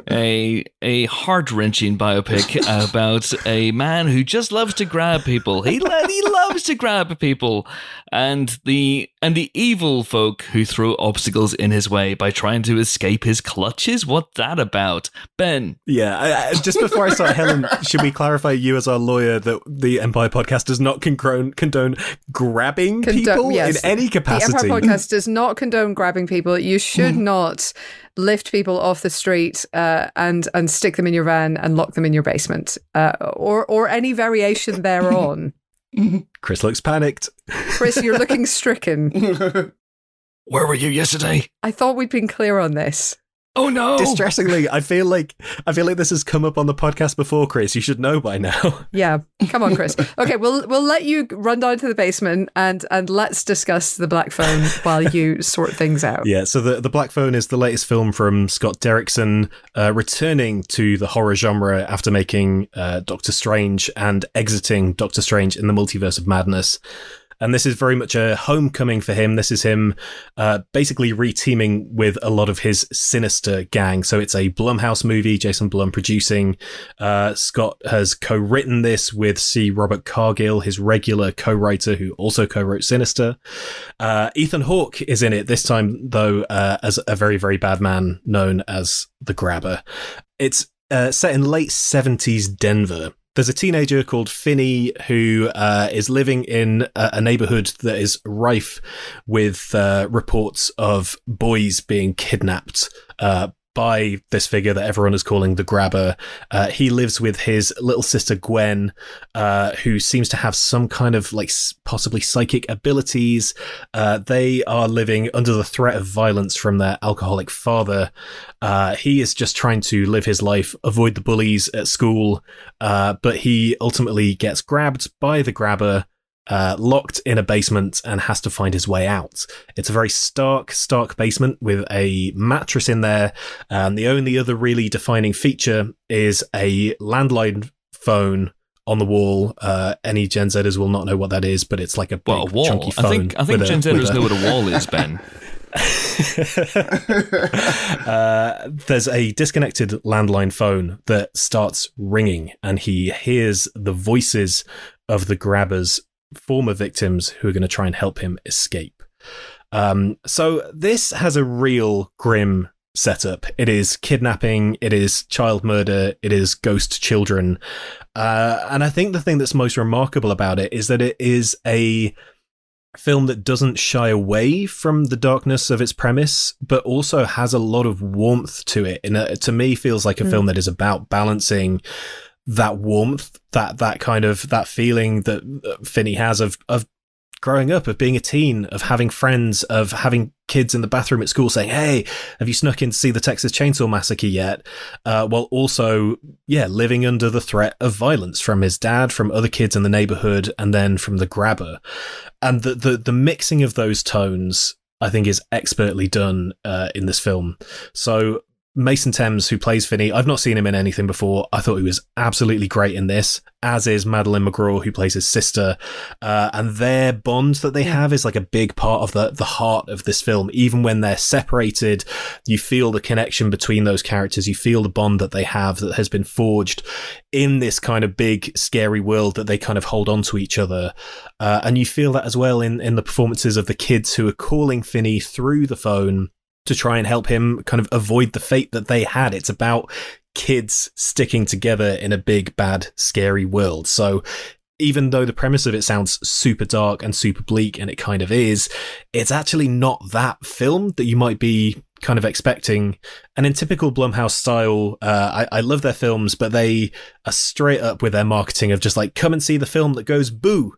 a a heart-wrenching biopic about a man who just loves to grab people. He lo- he loves to grab people, and the and the evil folk who throw obstacles in his way by trying to escape his clutches. What's that about, Ben? Yeah, I, I, just before I start, Helen, should we clarify, you as our lawyer, that the Empire Podcast does not condone, condone grabbing Condo- people yes. in any The capacity? Empire Podcast does not condone grabbing people. You should not lift people off the street uh, and and stick them in your van and lock them in your basement, uh, or or any variation thereon. Chris looks panicked. Chris, you're looking stricken. Where were you yesterday? I thought we'd been clear on this. Oh no! Distressingly, I feel like I feel like this has come up on the podcast before, Chris. You should know by now. Yeah, come on, Chris. Okay, we'll we'll let you run down to the basement and and let's discuss The Black Phone while you sort things out. Yeah, so the, the Black Phone is the latest film from Scott Derrickson, uh, returning to the horror genre after making uh, Doctor Strange and exiting Doctor Strange in the Multiverse of Madness. And this is very much a homecoming for him. This is him uh, basically reteaming with a lot of his Sinister gang. So it's a Blumhouse movie, Jason Blum producing. Uh, Scott has co-written this with C. Robert Cargill, his regular co-writer who also co-wrote Sinister. Uh, Ethan Hawke is in it, this time, though, uh, as a very, very bad man known as the Grabber. It's uh, set in late seventies Denver. There's a teenager called Finney who uh, is living in a, a neighborhood that is rife with uh, reports of boys being kidnapped uh, by this figure that everyone is calling the Grabber. Uh, he lives with his little sister Gwen, uh, who seems to have some kind of like possibly psychic abilities. Uh, they are living under the threat of violence from their alcoholic father. Uh, he is just trying to live his life, avoid the bullies at school, uh, but he ultimately gets grabbed by the Grabber, Uh, locked in a basement, and has to find his way out. It's a very stark, stark basement with a mattress in there, and the only other really defining feature is a landline phone on the wall. Uh, any Gen Zers will not know what that is, but it's like a big, Well, a wall. chunky phone. I think I think with a- Gen with Zers a- know what a wall is, Ben. uh, there's a disconnected landline phone that starts ringing, and he hears the voices of the Grabber's former victims who are going to try and help him escape. Um, so this has a real grim setup. It is kidnapping, it is child murder, it is ghost children. Uh, and I think the thing that's most remarkable about it is that it is a film that doesn't shy away from the darkness of its premise, but also has a lot of warmth to it. And it, to me, feels like a mm. film that is about balancing that warmth, that that kind of that feeling that Finney has of of growing up, of being a teen, of having friends, of having kids in the bathroom at school saying, hey, have you snuck in to see the Texas Chainsaw Massacre yet? Uh, while also, yeah, living under the threat of violence from his dad, from other kids in the neighborhood, and then from the grabber. And the, the, the mixing of those tones, I think, is expertly done uh, in this film. So Mason Thames, who plays Finney, I've not seen him in anything before. I thought he was absolutely great in this, as is Madeline McGraw, who plays his sister. Uh, and their bond that they have is like a big part of the, the heart of this film. Even when they're separated, you feel the connection between those characters. You feel the bond that they have that has been forged in this kind of big, scary world that they kind of hold on to each other. Uh, and you feel that as well in, in the performances of the kids who are calling Finney through the phone to try and help him kind of avoid the fate that they had. It's about kids sticking together in a big, bad, scary world. So even though the premise of it sounds super dark and super bleak, and it kind of is, it's actually not that film that you might be kind of expecting. And in typical Blumhouse style, uh, I, I love their films, but they are straight up with their marketing of just like, come and see the film that goes boo.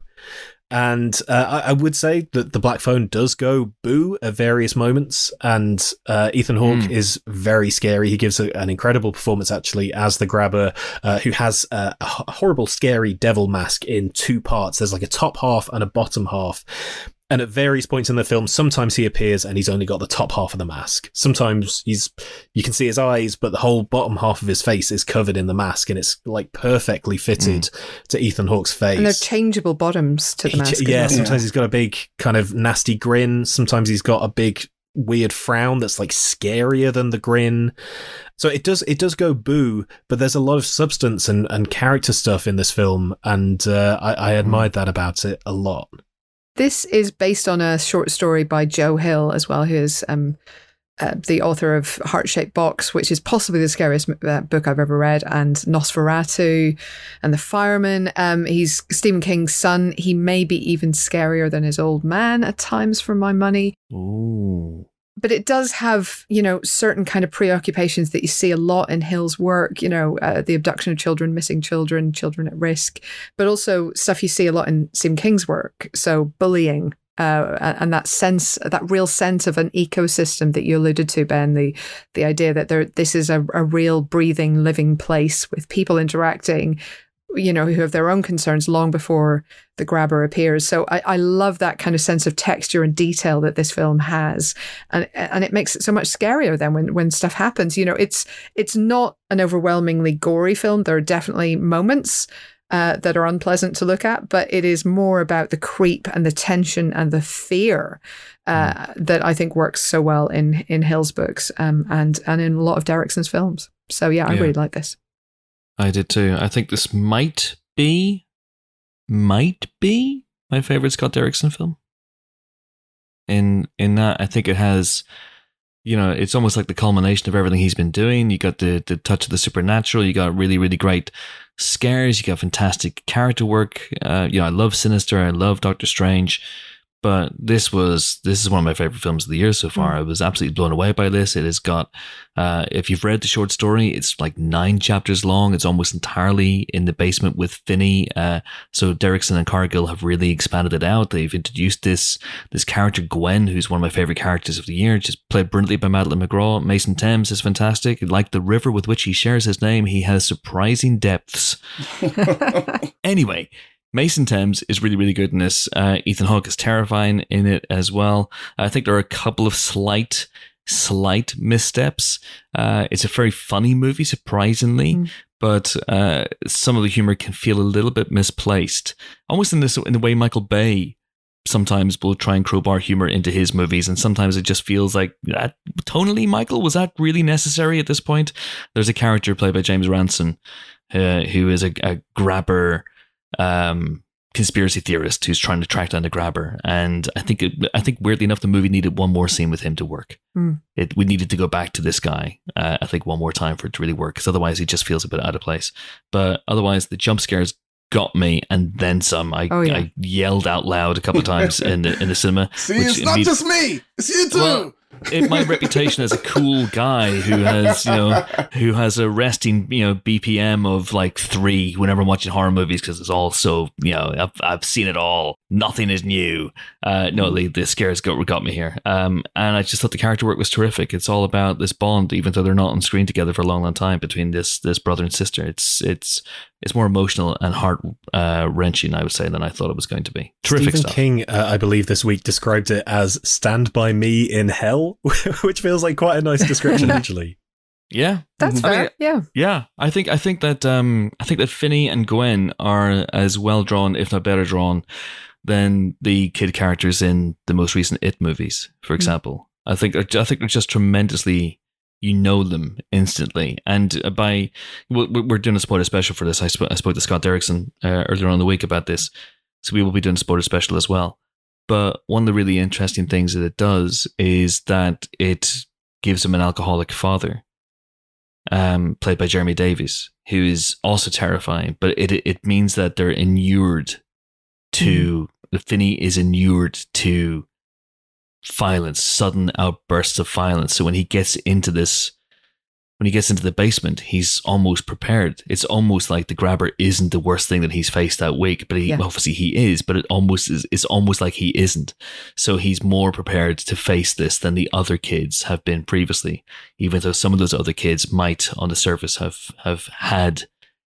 And uh, I, I would say that The Black Phone does go boo at various moments, and uh, Ethan Hawke mm. is very scary. He gives a, an incredible performance, actually, as the grabber, uh, who has a, a horrible, scary devil mask in two parts. There's like a top half and a bottom half. And at various points in the film, sometimes he appears and he's only got the top half of the mask. Sometimes he's, you can see his eyes, but the whole bottom half of his face is covered in the mask, and it's like perfectly fitted mm. to Ethan Hawke's face. And they're changeable bottoms to the mask. He, yeah, well. sometimes yeah. he's got a big kind of nasty grin. Sometimes he's got a big weird frown that's like scarier than the grin. So it does it does go boo, but there's a lot of substance and, and character stuff in this film, and uh, I, I admired mm. that about it a lot. This is based on a short story by Joe Hill as well, who is um, uh, the author of Heart-Shaped Box, which is possibly the scariest uh, book I've ever read, and Nosferatu and The Fireman. Um, he's Stephen King's son. He may be even scarier than his old man at times, for my money. Ooh. But it does have, you know, certain kind of preoccupations that you see a lot in Hill's work, you know, uh, the abduction of children, missing children, children at risk, but also stuff you see a lot in Stephen King's work. So bullying uh, and that sense, that real sense of an ecosystem that you alluded to, Ben, the the idea that there this is a, a real breathing, living place with people interacting, you know, who have their own concerns long before the grabber appears. So I, I love that kind of sense of texture and detail that this film has. And and it makes it so much scarier then when, when stuff happens. You know, it's it's not an overwhelmingly gory film. There are definitely moments uh, that are unpleasant to look at, but it is more about the creep and the tension and the fear uh, mm. that I think works so well in, in Hill's books um, and, and in a lot of Derrickson's films. So yeah, I yeah. really like this. I did too. I think this might be, might be my favorite Scott Derrickson film. In in that, I think it has, you know, it's almost like the culmination of everything he's been doing. You got the the touch of the supernatural. You got really, really great scares. You got fantastic character work. Uh, you know, I love Sinister. I love Doctor Strange. But this was this is one of my favorite films of the year so far. Mm. I was absolutely blown away by this. It has got, uh, if you've read the short story, it's like nine chapters long. It's almost entirely in the basement with Finney. Uh, so Derrickson and Cargill have really expanded it out. They've introduced this this character Gwen, who's one of my favorite characters of the year, just played brilliantly by Madeline McGraw. Mason Thames is fantastic. Like the river with which he shares his name, he has surprising depths. Anyway. Mason Thames is really, really good in this. Uh, Ethan Hawke is terrifying in it as well. I think there are a couple of slight, slight missteps. Uh, it's a very funny movie, surprisingly, mm. but uh, some of the humor can feel a little bit misplaced. Almost in this, in the way Michael Bay sometimes will try and crowbar humor into his movies, and sometimes it just feels like that. Tonally, Michael, was that really necessary at this point? There's a character played by James Ranson, uh, who is a, a grabber. Um, conspiracy theorist who's trying to track down the grabber, and I think it, I think weirdly enough, the movie needed one more scene with him to work. Mm. It we needed to go back to this guy, uh, I think, one more time for it to really work, because otherwise he just feels a bit out of place. But otherwise, the jump scares got me, and then some. I, oh, yeah. I yelled out loud a couple of times in the in the cinema. See, it's not just me; it's you too. Well, it, my reputation as a cool guy who has, you know, who has a resting, you know, B P M of like three whenever I'm watching horror movies because it's all so, you know, I've I've seen it all. Nothing is new. Uh, no, the, the scares got got me here. Um, and I just thought the character work was terrific. It's all about this bond, even though they're not on screen together for a long, long time between this this brother and sister. It's it's it's more emotional and heart uh, wrenching, I would say, than I thought it was going to be. Terrific Stephen stuff. King, uh, I believe this week described it as "Stand by Me in Hell," which feels like quite a nice description, actually. Yeah, That's I fair. mean, yeah. yeah. I think I think that um, I think that Finney and Gwen are as well drawn, if not better drawn, than the kid characters in the most recent It movies, for example. Mm. I think they're, I think they're just tremendously. You know them instantly, and by we're doing a spoiler special for this. I, sp- I spoke to Scott Derrickson uh, earlier on in the week about this, so we will be doing a spoiler special as well. But one of the really interesting things that it does is that it gives him an alcoholic father, um, played by Jeremy Davies, who is also terrifying. But it it means that they're inured to mm. Finney is inured to violence, sudden outbursts of violence. So when he gets into this, when he gets into the basement, he's almost prepared. It's almost like the grabber isn't the worst thing that he's faced that week, but he, yeah. obviously he is, but it almost is, it's almost like he isn't. So he's more prepared to face this than the other kids have been previously, even though some of those other kids might on the surface have, have had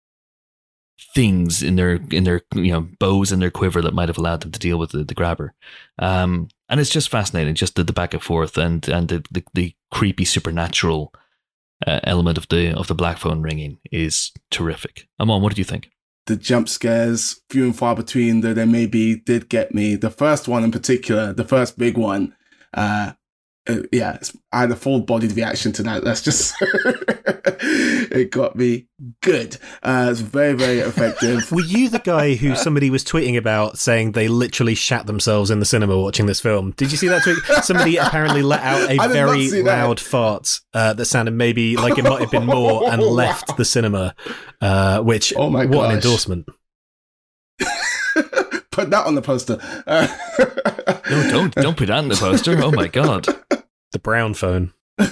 things in their in their you know bows in their quiver that might have allowed them to deal with the, the grabber, um, and it's just fascinating, just the, the back and forth and and the the, the creepy supernatural uh, element of the of the black phone ringing is terrific. Amon, what did you think? The jump scares, few and far between, though they may be, did get me. The first one in particular, the first big one, uh, uh, yeah, I had a full-bodied reaction to that. That's just it got me good. Uh, it's very, very effective. Were you the guy who somebody was tweeting about saying they literally shat themselves in the cinema watching this film? Did you see that tweet? Somebody apparently let out a very loud fart uh, that sounded maybe like it might have been more and left the cinema, uh, which, oh my what gosh. an endorsement. Put that on the poster. Uh, no, don't don't put that on the poster. Oh my god. The brown phone. uh,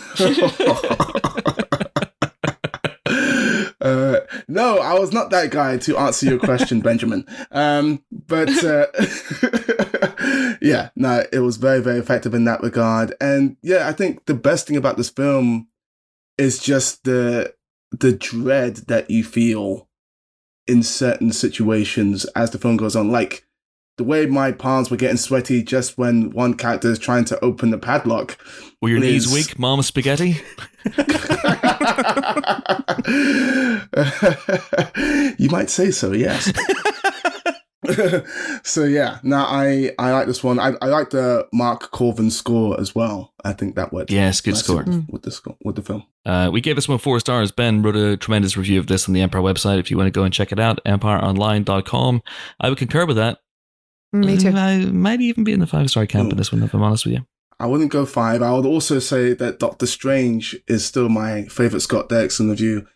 no, I was not that guy to answer your question, Benjamin. Um, but uh, yeah, no, it was very, very effective in that regard. And yeah, I think the best thing about this film is just the the dread that you feel in certain situations as the film goes on. Like the way my palms were getting sweaty just when one character is trying to open the padlock. Were your is... knees weak, Mama Spaghetti? You might say so, yes. So yeah, now I, I like this one. I, I like the Mark Corvin score as well. I think that worked. Yes, good score with, with the score with the film. Uh, we gave this one four stars. Ben wrote a tremendous review of this on the Empire website. If you want to go and check it out, empire online dot com. I would concur with that. Me too. I might even be in the five star camp in this one, if I'm honest with you. I wouldn't go five. I would also say that Doctor Strange is still my favorite Scott Derrickson review.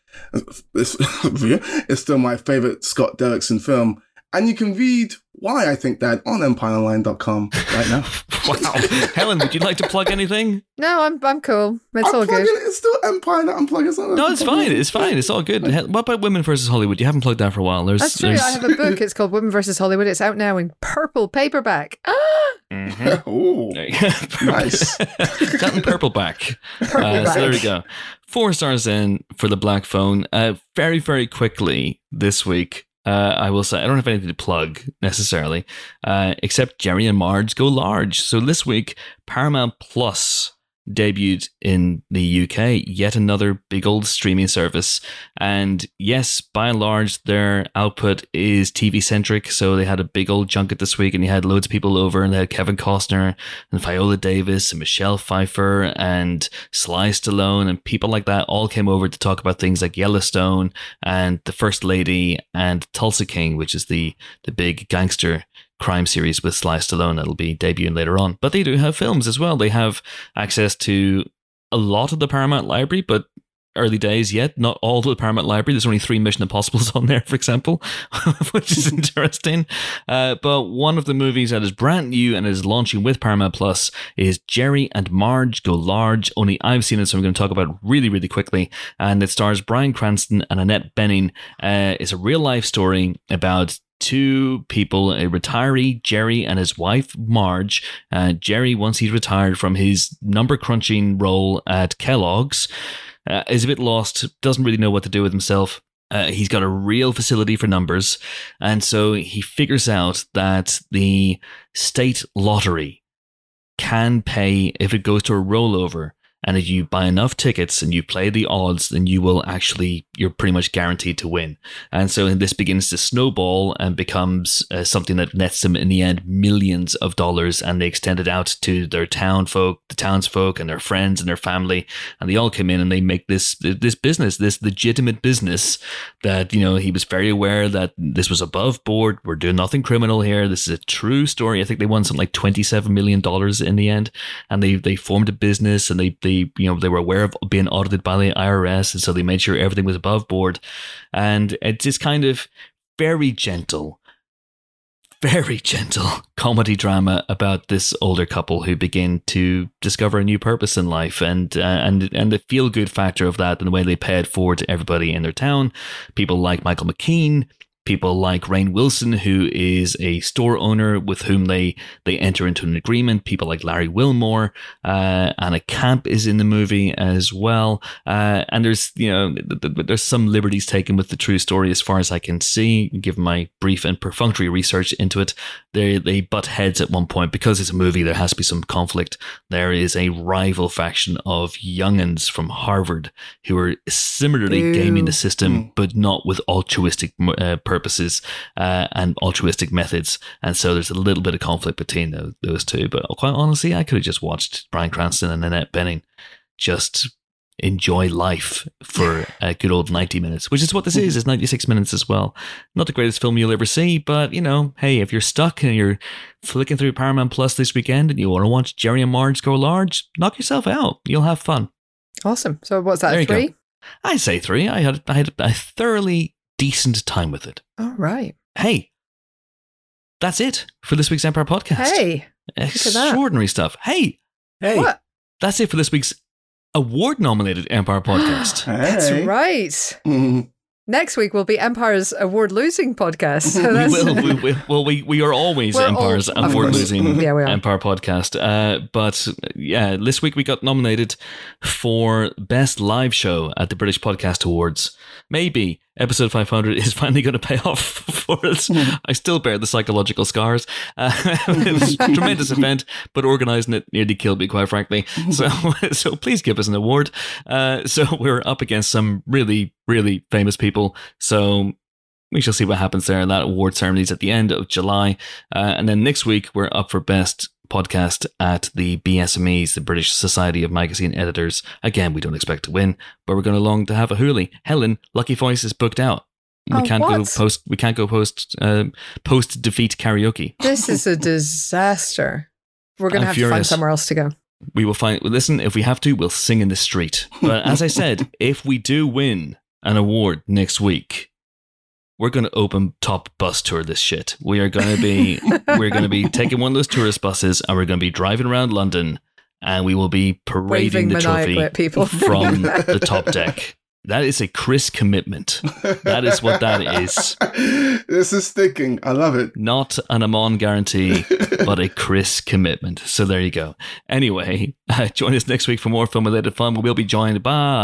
It's still my favorite Scott Derrickson film. And you can read why I think that on empire online dot com right now. Wow. Helen, would you like to plug anything? No, I'm I'm cool. It's I'm all good. It. It's still Empire that I'm plugging. It's no, it's fine. It's fine. It's all good. What about Women versus Hollywood? You haven't plugged that for a while. There's, That's true. there's... I have a book. It's called Women versus Hollywood. It's out now in purple paperback. Ah! Mm-hmm. Ooh, nice. Got in purple back. Uh, so there we go. Four stars in for the Black Phone. Uh, very, very quickly this week. Uh, I will say, I don't have anything to plug necessarily, uh, except Jerry and Marge Go Large. So this week, Paramount Plus debuted in the U K, yet another big old streaming service. And yes, by and large, their output is T V-centric. So they had a big old junket this week, and you had loads of people over, and they had Kevin Costner and Viola Davis and Michelle Pfeiffer and Sly Stallone and people like that all came over to talk about things like Yellowstone and The First Lady and Tulsa King, which is the, the big gangster crime series with Sly Stallone that'll be debuting later on. But they do have films as well. They have access to a lot of the Paramount library, but early days yet. Not all the Paramount library. There's only three Mission Impossibles on there, for example, which is interesting. Uh, but one of the movies that is brand new and is launching with Paramount Plus is Jerry and Marge Go Large. Only I've seen it, so I'm going to talk about it really, really quickly. And it stars Bryan Cranston and Annette Bening. Uh, it's a real life story about two people, a retiree, Jerry, and his wife, Marge. Uh, Jerry, once he's retired from his number crunching role at Kellogg's, Uh, is a bit lost, doesn't really know what to do with himself. Uh, he's got a real facility for numbers. And so he figures out that the state lottery can pay if it goes to a rollover. And if you buy enough tickets and you play the odds, then you will actually, you're pretty much guaranteed to win. And so this begins to snowball and becomes uh, something that nets them in the end millions of dollars. And they extend it out to their town folk, the townsfolk and their friends and their family. And they all come in and they make this, this business, this legitimate business that, you know, he was very aware that this was above board. We're doing nothing criminal here. This is a true story. I think they won something like twenty-seven million dollars in the end. And they, they formed a business and they, they They, you know, they were aware of being audited by the I R S, and so they made sure everything was above board. And it's this kind of very gentle, very gentle comedy drama about this older couple who begin to discover a new purpose in life, and uh, and and the feel good factor of that, and the way they pay it forward to everybody in their town. People like Michael McKean. People like Rainn Wilson, who is a store owner with whom they, they enter into an agreement. People like Larry Wilmore, uh, Anna Camp is in the movie as well. Uh, and there's, you know, th- th- there's some liberties taken with the true story as far as I can see, given my brief and perfunctory research into it. They, they butt heads at one point because it's a movie. There has to be some conflict. There is a rival faction of young'uns from Harvard who are similarly Ew. gaming the system, mm. but not with altruistic uh, purposes. purposes uh, and altruistic methods, and so there's a little bit of conflict between those, those two. But quite honestly, I could have just watched Bryan Cranston and Annette Bening just enjoy life for a good old ninety minutes, which is what this is. It's ninety-six minutes as well. Not the greatest film you'll ever see, but you know, hey, if you're stuck and you're flicking through Paramount Plus this weekend and you want to watch Jerry and Marge Go Large, knock yourself out. You'll have fun. Awesome. So what's that, three? I say three. I had I had a thoroughly decent time with it. All right. Hey, that's it for this week's Empire Podcast. Hey, extraordinary stuff. Hey, hey, what? That's it for this week's award-nominated Empire Podcast. Hey. That's right. Mm. Next week will be Empire's award-losing podcast. So that's we will. We, we, well, we, we are always We're Empire's all, award-losing yeah, we are. Empire podcast. Uh, but yeah, this week we got nominated for Best Live Show at the British Podcast Awards. Maybe episode five hundred is finally going to pay off for us. Mm. I still bear the psychological scars. Uh, it was a tremendous event, but organising it nearly killed me, quite frankly. So, so please give us an award. Uh, so we're up against some really, really famous people. So we shall see what happens there. That award ceremony is at the end of July. Uh, and then next week, we're up for Best Podcast at the B S M Es, the British Society of Magazine Editors. Again, we don't expect to win, but we're going along to have a hoolie. Helen, Lucky Voice is booked out. We oh, can't what? go post. We can't go post uh, post defeat karaoke. This is a disaster. We're going to have furious. to find somewhere else to go. We will find. Listen, if we have to, we'll sing in the street. But as I said, if we do win an award next week, we're going to open top bus tour this shit. We are going to be we're going to be taking one of those tourist buses and we're going to be driving around London and we will be parading Waving the trophy at people. from the top deck. That is a Chris commitment. That is what that is. This is sticking. I love it. Not an Amon guarantee, but a Chris commitment. So there you go. Anyway, uh, join us next week for more film-related fun. We'll be joined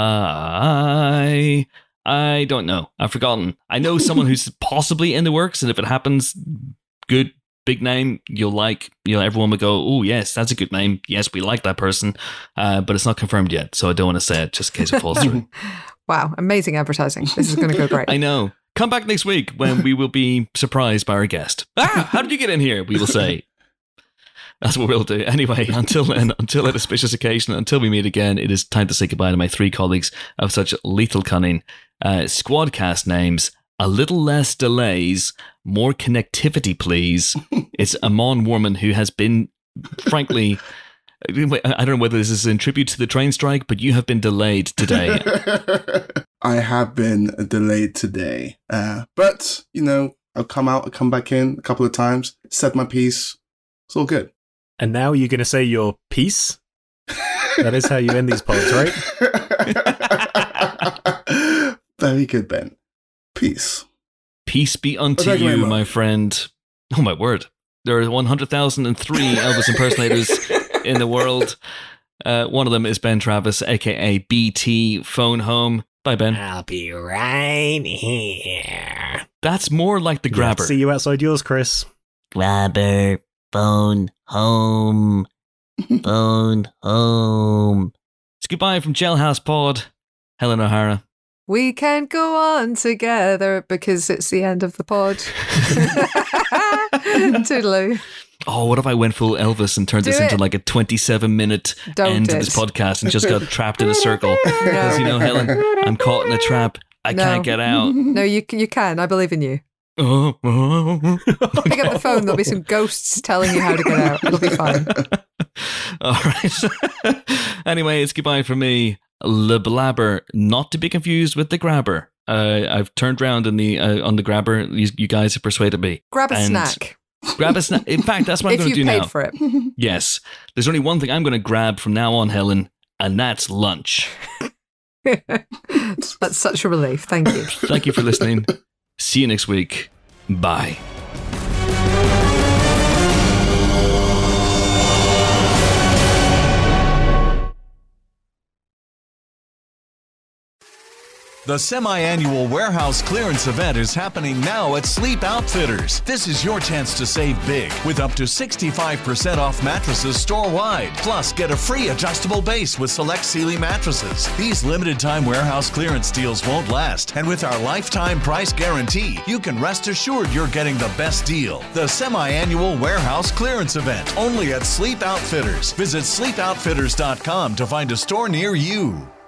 by... I don't know. I've forgotten. I know someone who's possibly in the works, and if it happens, good, big name, you'll like, you know, everyone will go, oh, yes, that's a good name. Yes, we like that person. Uh, but it's not confirmed yet, so I don't want to say it just in case it falls through. Wow, amazing advertising. This is going to go great. I know. Come back next week when we will be surprised by our guest. Ah, how did you get in here? We will say. That's what we'll do. Anyway, until then, until an auspicious occasion, until we meet again, it is time to say goodbye to my three colleagues of such lethal cunning. Uh, Squadcast names, a little less delays, more connectivity, please. It's Amon Warman, who has been, frankly, I don't know whether this is in tribute to the train strike, but you have been delayed today. I have been delayed today. Uh, but, you know, I'll come out, I'll come back in a couple of times, said my piece. It's all good. And now you're going to say your piece? That is how you end these pods, right? Very good, Ben. Peace. Peace be unto Well, you, you, my friend. Oh, my word. There are one hundred thousand three Elvis impersonators in the world. Uh, one of them is Ben Travis, a k a. B T Phone Home. Bye, Ben. I'll be right here. That's more like the grabber. Yeah, see you outside yours, Chris. Grabber, phone home, phone home. It's goodbye from Jailhouse Pod. Helen O'Hara. We can't go on together because it's the end of the pod. Toodaloo. Oh, what if I went full Elvis and turned Do this it. into like a twenty-seven minute Don't end to it. this podcast and just got trapped in a circle? Because, you know, Helen, I'm caught in a trap. I No. can't get out. No, you you can. I believe in you. Oh, oh. Pick up the phone. There'll be some ghosts telling you how to get out. It'll be fine. All right. Anyway, it's goodbye from me, Le Blabber, not to be confused with the Grabber. Uh, I've turned round on the uh, on the Grabber. You, you guys have persuaded me. Grab a And snack Grab a snack. In fact, that's what I'm if going you to do paid now. for it. Yes. There's only one thing I'm going to grab from now on, Helen, and that's lunch. That's such a relief. Thank you. Thank you for listening. See you next week. Bye. The semi-annual warehouse clearance event is happening now at Sleep Outfitters. This is your chance to save big with up to sixty-five percent off mattresses store-wide. Plus, get a free adjustable base with select Sealy mattresses. These limited-time warehouse clearance deals won't last, and with our lifetime price guarantee, you can rest assured you're getting the best deal. The semi-annual warehouse clearance event, only at Sleep Outfitters. Visit sleep outfitters dot com to find a store near you.